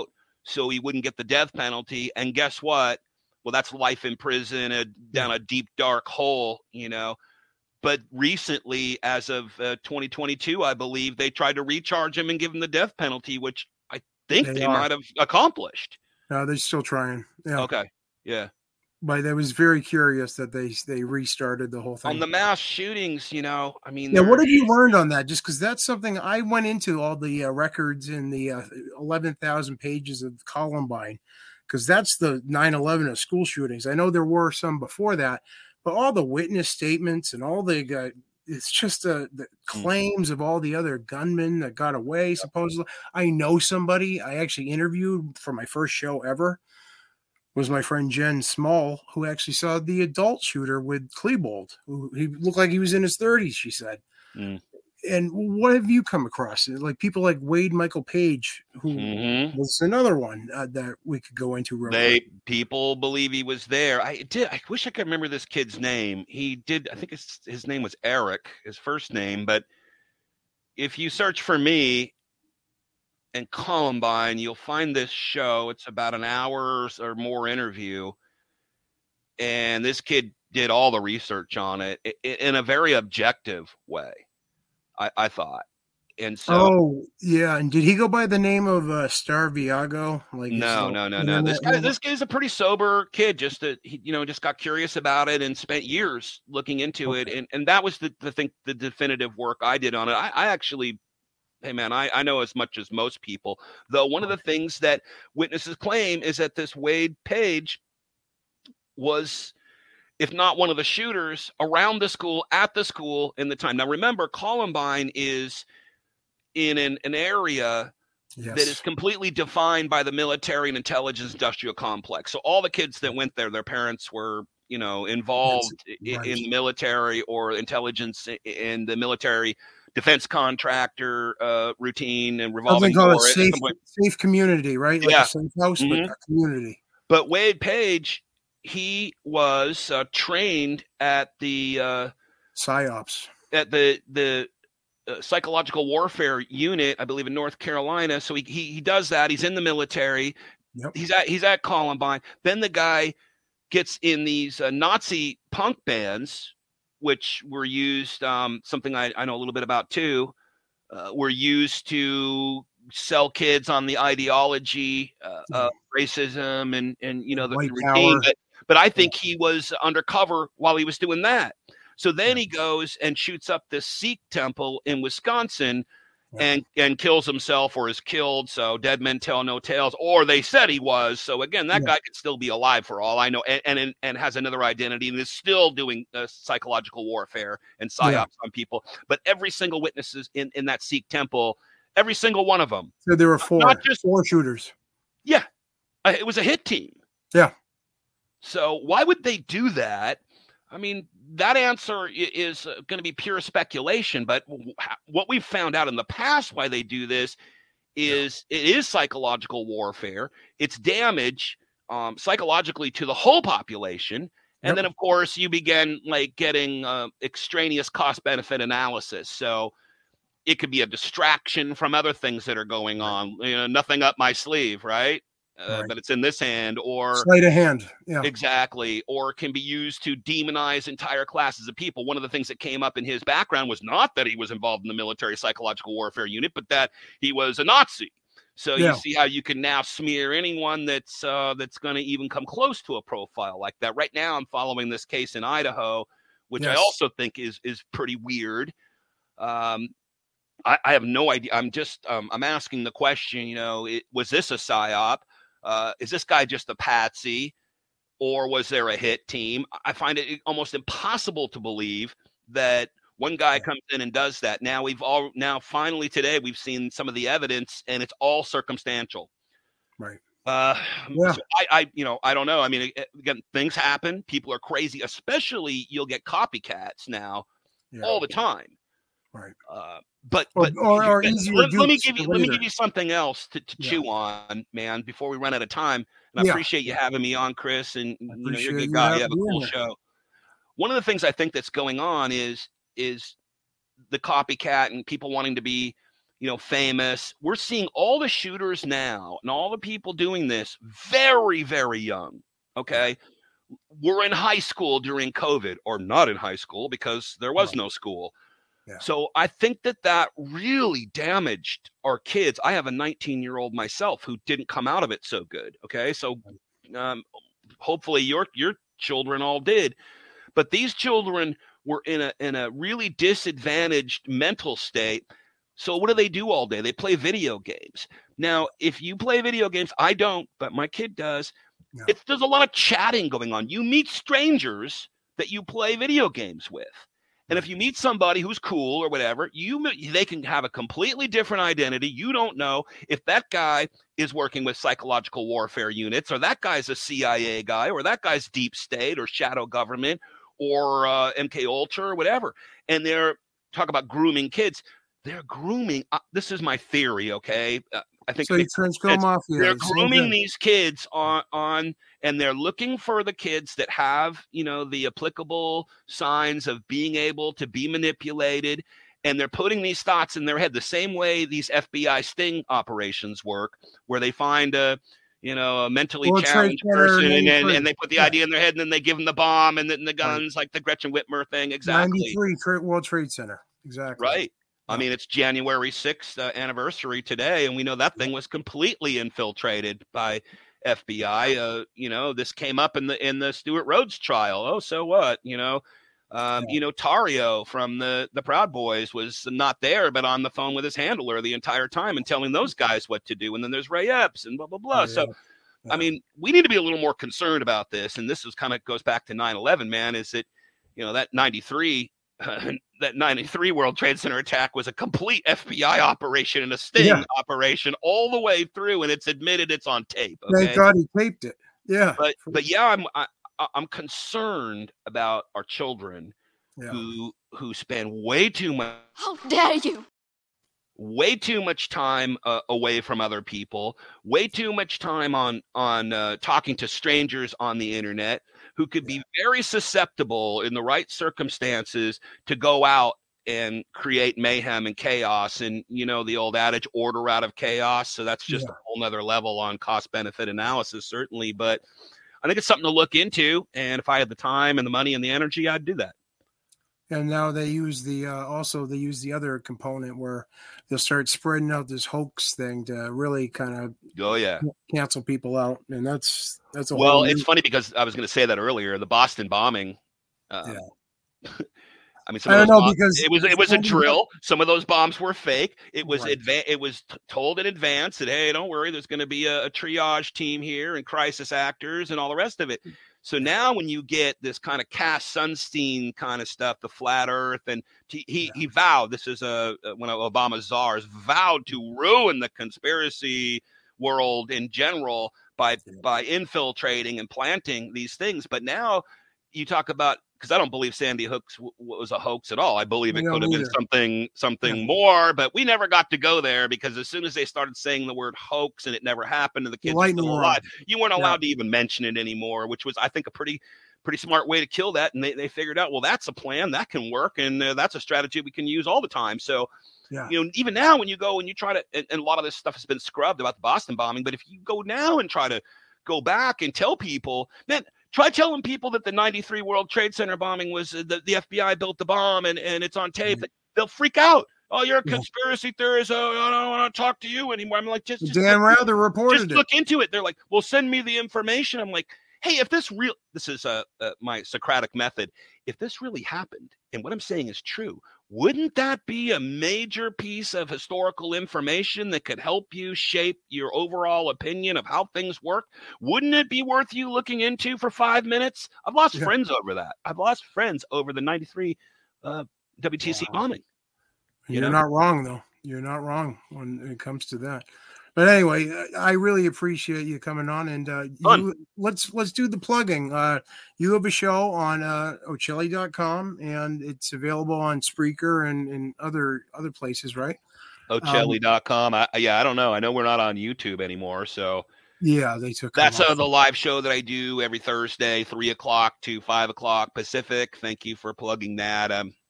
so he wouldn't get the death penalty. And guess what? Well, that's life in prison, a, down a deep, dark hole, you know. But recently, as of uh, twenty twenty-two, I believe they tried to recharge him and give him the death penalty, which I think they, they might have accomplished. No, they're still trying. Yeah. Okay. Yeah. But I was very curious that they they restarted the whole thing. On the mass shootings, you know, I mean. Yeah, what have you learned on that? Just because that's something I went into all the uh, records in the uh, eleven thousand pages of Columbine, because that's the nine eleven of school shootings. I know there were some before that, but all the witness statements and all the uh, it's just uh, the claims of all the other gunmen that got away, supposedly. I know somebody I actually interviewed for my first show ever. Was my friend Jen Small, who actually saw the adult shooter with Klebold, who he looked like he was in his thirties, she said. Mm. And what have you come across? Like people like Wade Michael Page, who mm-hmm. was another one uh, that we could go into. Real they quick. People believe he was there. I did. I wish I could remember this kid's name. He did. I think his, his name was Eric, his first name. But if you search for me and Columbine, you'll find this show. It's about an hour or more interview. And this kid did all the research on it in a very objective way, I, I thought. And so, oh yeah, and did he go by the name of uh, Star Viago? Like no, no, no, no. This guy, this guy's a pretty sober kid. Just that he, you know, just got curious about it and spent years looking into okay. it. And and that was the the thing, the definitive work I did on it. I, I actually. Hey, man, I, I know as much as most people, though one of the things that witnesses claim is that this Wade Page was, if not one of the shooters, around the school, at the school in the time. Now, remember, Columbine is in an, an area yes. that is completely defined by the military and intelligence industrial complex. So all the kids that went there, their parents were, you know, involved in, right. in the military or intelligence in the military defense contractor uh, routine and revolving door. A safe, safe community, right? Like yeah. a safe house, mm-hmm. but a community. But Wade Page, he was uh, trained at the uh, PSYOPs, at the the uh, psychological warfare unit, I believe, in North Carolina. So he he, he does that. He's in the military. Yep. He's at he's at Columbine. Then the guy gets in these uh, Nazi punk bands, which were used, um, something I, I know a little bit about too, uh, were used to sell kids on the ideology uh, of racism and, and you know, the White routine. But, but I think he was undercover while he was doing that. So then he goes and shoots up this Sikh temple in Wisconsin and and kills himself or is killed. So dead men tell no tales, or they said he was. So again, that yeah. guy could still be alive for all I know, and and, and has another identity and is still doing uh, psychological warfare and psyops yeah. on people. But every single witness is in, in that Sikh temple, every single one of them. So there were four, not just, four shooters. Yeah, uh, it was a hit team. Yeah. So why would they do that? I mean, that answer is going to be pure speculation, but what we've found out in the past why they do this is it is psychological warfare. It's damage um, psychologically to the whole population. And yep. then, of course, you begin like getting uh, extraneous cost-benefit analysis. So it could be a distraction from other things that are going on. You know, nothing up my sleeve, right? Uh, right. But it's in this hand, or sleight of hand. Yeah, exactly. Or can be used to demonize entire classes of people. One of the things that came up in his background was not that he was involved in the military psychological warfare unit, but that he was a Nazi. So yeah. you see how you can now smear anyone that's uh, that's going to even come close to a profile like that. Right now, I'm following this case in Idaho, which yes. I also think is is pretty weird. Um, I, I have no idea. I'm just um, I'm asking the question. You know, it, was this a psyop? Uh, is this guy just a patsy, or was there a hit team? I find it almost impossible to believe that one guy comes in and does that. Now we've all now finally today we've seen some of the evidence, and it's all circumstantial. Right. Uh, yeah. So I, I, you know, I don't know. I mean, again, things happen. People are crazy. Especially, you'll get copycats now yeah. all the time. Right. Uh, but or, but or, or let, let, let me give you let me give you something else to, to yeah. chew on, man, before we run out of time. And I yeah. appreciate you having me on, Chris. And you know, you're a good guy. You have a cool here. show. One of the things I think that's going on is is the copycat and people wanting to be you know, famous. We're seeing all the shooters now and all the people doing this very, very young. Okay. We're in high school during COVID, or not in high school because there was no school. Yeah. So I think that that really damaged our kids. I have a nineteen year old myself who didn't come out of it so good. Okay. So um, hopefully your, your children all did, but these children were in a, in a really disadvantaged mental state. So what do they do all day? They play video games. Now, if you play video games, I don't, but my kid does. No. It's, there's a lot of chatting going on. You meet strangers that you play video games with. And if you meet somebody who's cool or whatever, you they can have a completely different identity. You don't know if that guy is working with psychological warfare units, or that guy's a C I A guy, or that guy's deep state or shadow government or uh, M K Ultra or whatever. And they're talk about grooming kids. They're grooming. Uh, this is my theory. Okay. Uh, I think so. You Trenchcoat Mafia. They're grooming these kids on, on, and they're looking for the kids that have, you know, the applicable signs of being able to be manipulated. And they're putting these thoughts in their head the same way these F B I sting operations work, where they find a, you know, a mentally World challenged Trade Center person and, and, ninety-three. and they put the Yeah. idea in their head and then they give them the bomb and then the guns, like the Gretchen Whitmer thing. Exactly. ninety-three Tra- World Trade Center. Exactly. Right. I mean, it's January sixth uh, anniversary today, and we know that thing was completely infiltrated by F B I. Uh, you know, this came up in the in the Stuart Rhodes trial. Oh, so what? You know, um, Yeah. you know, Tario from the the Proud Boys was not there, but on the phone with his handler the entire time and telling those guys what to do. And then there's Ray Epps and blah blah blah. Oh, So, yeah. I mean, we need to be a little more concerned about this. And this is kind of goes back to nine eleven, man. Is that, you know, that ninety-three. Uh, that ninety-three World Trade Center attack was a complete F B I operation and a sting Yeah. operation all the way through, and it's admitted, it's on tape. Okay? Thank God he taped it. Yeah. But but yeah, I'm I, I'm concerned about our children Yeah. who who spend way too much How dare you? way too much time uh, away from other people, way too much time on on uh, talking to strangers on the internet, who could be very susceptible in the right circumstances to go out and create mayhem and chaos. And, you know, the old adage, order out of chaos. So that's just Yeah. a whole nother level on cost benefit analysis, certainly. But I think it's something to look into. And if I had the time and the money and the energy, I'd do that. And now they use the uh, also they use the other component where they'll start spreading out this hoax thing to really kind of Oh, yeah. cancel people out, and that's that's a Well, whole it's new- funny because I was going to say that earlier. The Boston bombing. Uh, I mean, some I of don't those know, bombs- because it was it was a it's- drill. Some of those bombs were fake. It was Right. adva- It was t- told in advance that, hey, don't worry, there's going to be a, a triage team here and crisis actors and all the rest of it. So now when you get this kind of Cass Sunstein kind of stuff, the flat Earth, and he he, he vowed, this is a when Obama's czars vowed to ruin the conspiracy world in general by by infiltrating and planting these things. But now you talk about, because I don't believe Sandy Hook w- was a hoax at all. I believe it I don't could have been either. something something Yeah. more, but we never got to go there because as soon as they started saying the word hoax and it never happened and the kids were lightning still rod. alive, you weren't Yeah. allowed to even mention it anymore, which was, I think, a pretty pretty smart way to kill that. And they, they figured out, well, that's a plan that can work, and uh, that's a strategy we can use all the time. So, Yeah. you know, even now when you go and you try to, and, and a lot of this stuff has been scrubbed about the Boston bombing, but if you go now and try to go back and tell people, man, try telling people that the ninety-three World Trade Center bombing was uh, the, the F B I built the bomb and, and it's on tape. They'll freak out. Oh, you're a Yeah. conspiracy theorist. Oh, I don't want to talk to you anymore. I'm like, just, just Dan look, Rather reported just it. look into it. They're like, well, send me the information. I'm like, hey, if this real, this is uh, uh, my Socratic method. If this really happened and what I'm saying is true, wouldn't that be a major piece of historical information that could help you shape your overall opinion of how things work? Wouldn't it be worth you looking into for five minutes? I've lost Yeah. friends over that. I've lost friends over the ninety-three uh, W T C Wow. bombing. You You're know? not wrong, though. You're not wrong when it comes to that. But anyway, I really appreciate you coming on, and uh, Fun. you, let's let's do the plugging. Uh, you have a show on uh, Ochelli dot com, and it's available on Spreaker and, and other other places, right? Ochelli dot com. I, yeah, I don't know. I know we're not on YouTube anymore, so Yeah, they took them that's off. uh, the live show that I do every Thursday, three o'clock to five o'clock Pacific. Thank you for plugging that. Um,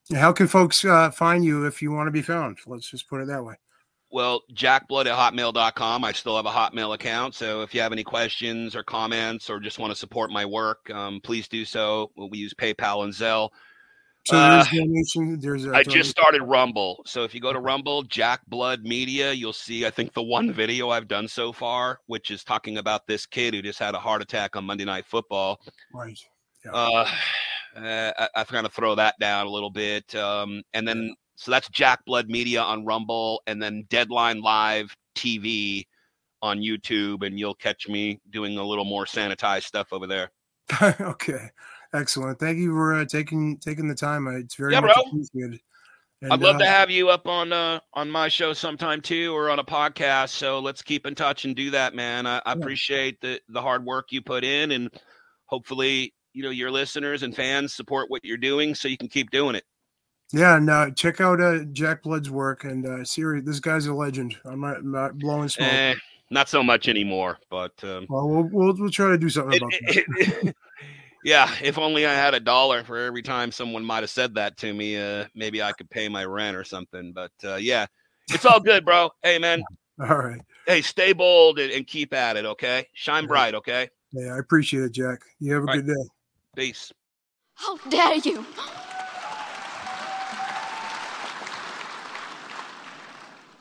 How can folks uh, find you if you want to be found? Let's just put it that way. Well, jackblood at hotmail dot com. I still have a Hotmail account. So if you have any questions or comments or just want to support my work, um, please do so. We use PayPal and Zelle. So Uh, there's donation. There's a I donation. just started Rumble. So if you go to Rumble, Jack Blood Media, you'll see, I think, the one video I've done so far, which is talking about this kid who just had a heart attack on Monday Night Football. Right. Yeah. Uh, uh, I, I've kind of throw that down a little bit. Um, and then, so that's Jack Blood Media on Rumble, and then Deadline Live T V on YouTube, and you'll catch me doing a little more sanitized stuff over there. Okay. Excellent. Thank you for uh, taking taking the time. Uh, It's very Yeah, much bro. appreciated. And, I'd love uh, to have you up on uh, on my show sometime too, or on a podcast. So let's keep in touch and do that, man. I, I Yeah. appreciate the the hard work you put in, and hopefully, you know, your listeners and fans support what you're doing, so you can keep doing it. Yeah, and uh, check out uh, Jack Blood's work. And uh, Siri, this guy's a legend. I'm not, not blowing smoke. Eh, not so much anymore, but um, Well, we'll, we'll we'll try to do something it- about it- that. it- yeah. If only I had a dollar for every time someone might have said that to me. Uh, maybe I could pay my rent or something. But uh, yeah, it's all good, bro. Hey, man. All right. Hey, stay bold and, and keep at it. Okay, shine bright. Okay, Yeah, I appreciate it, Jack. You have a All good day. peace. How dare you?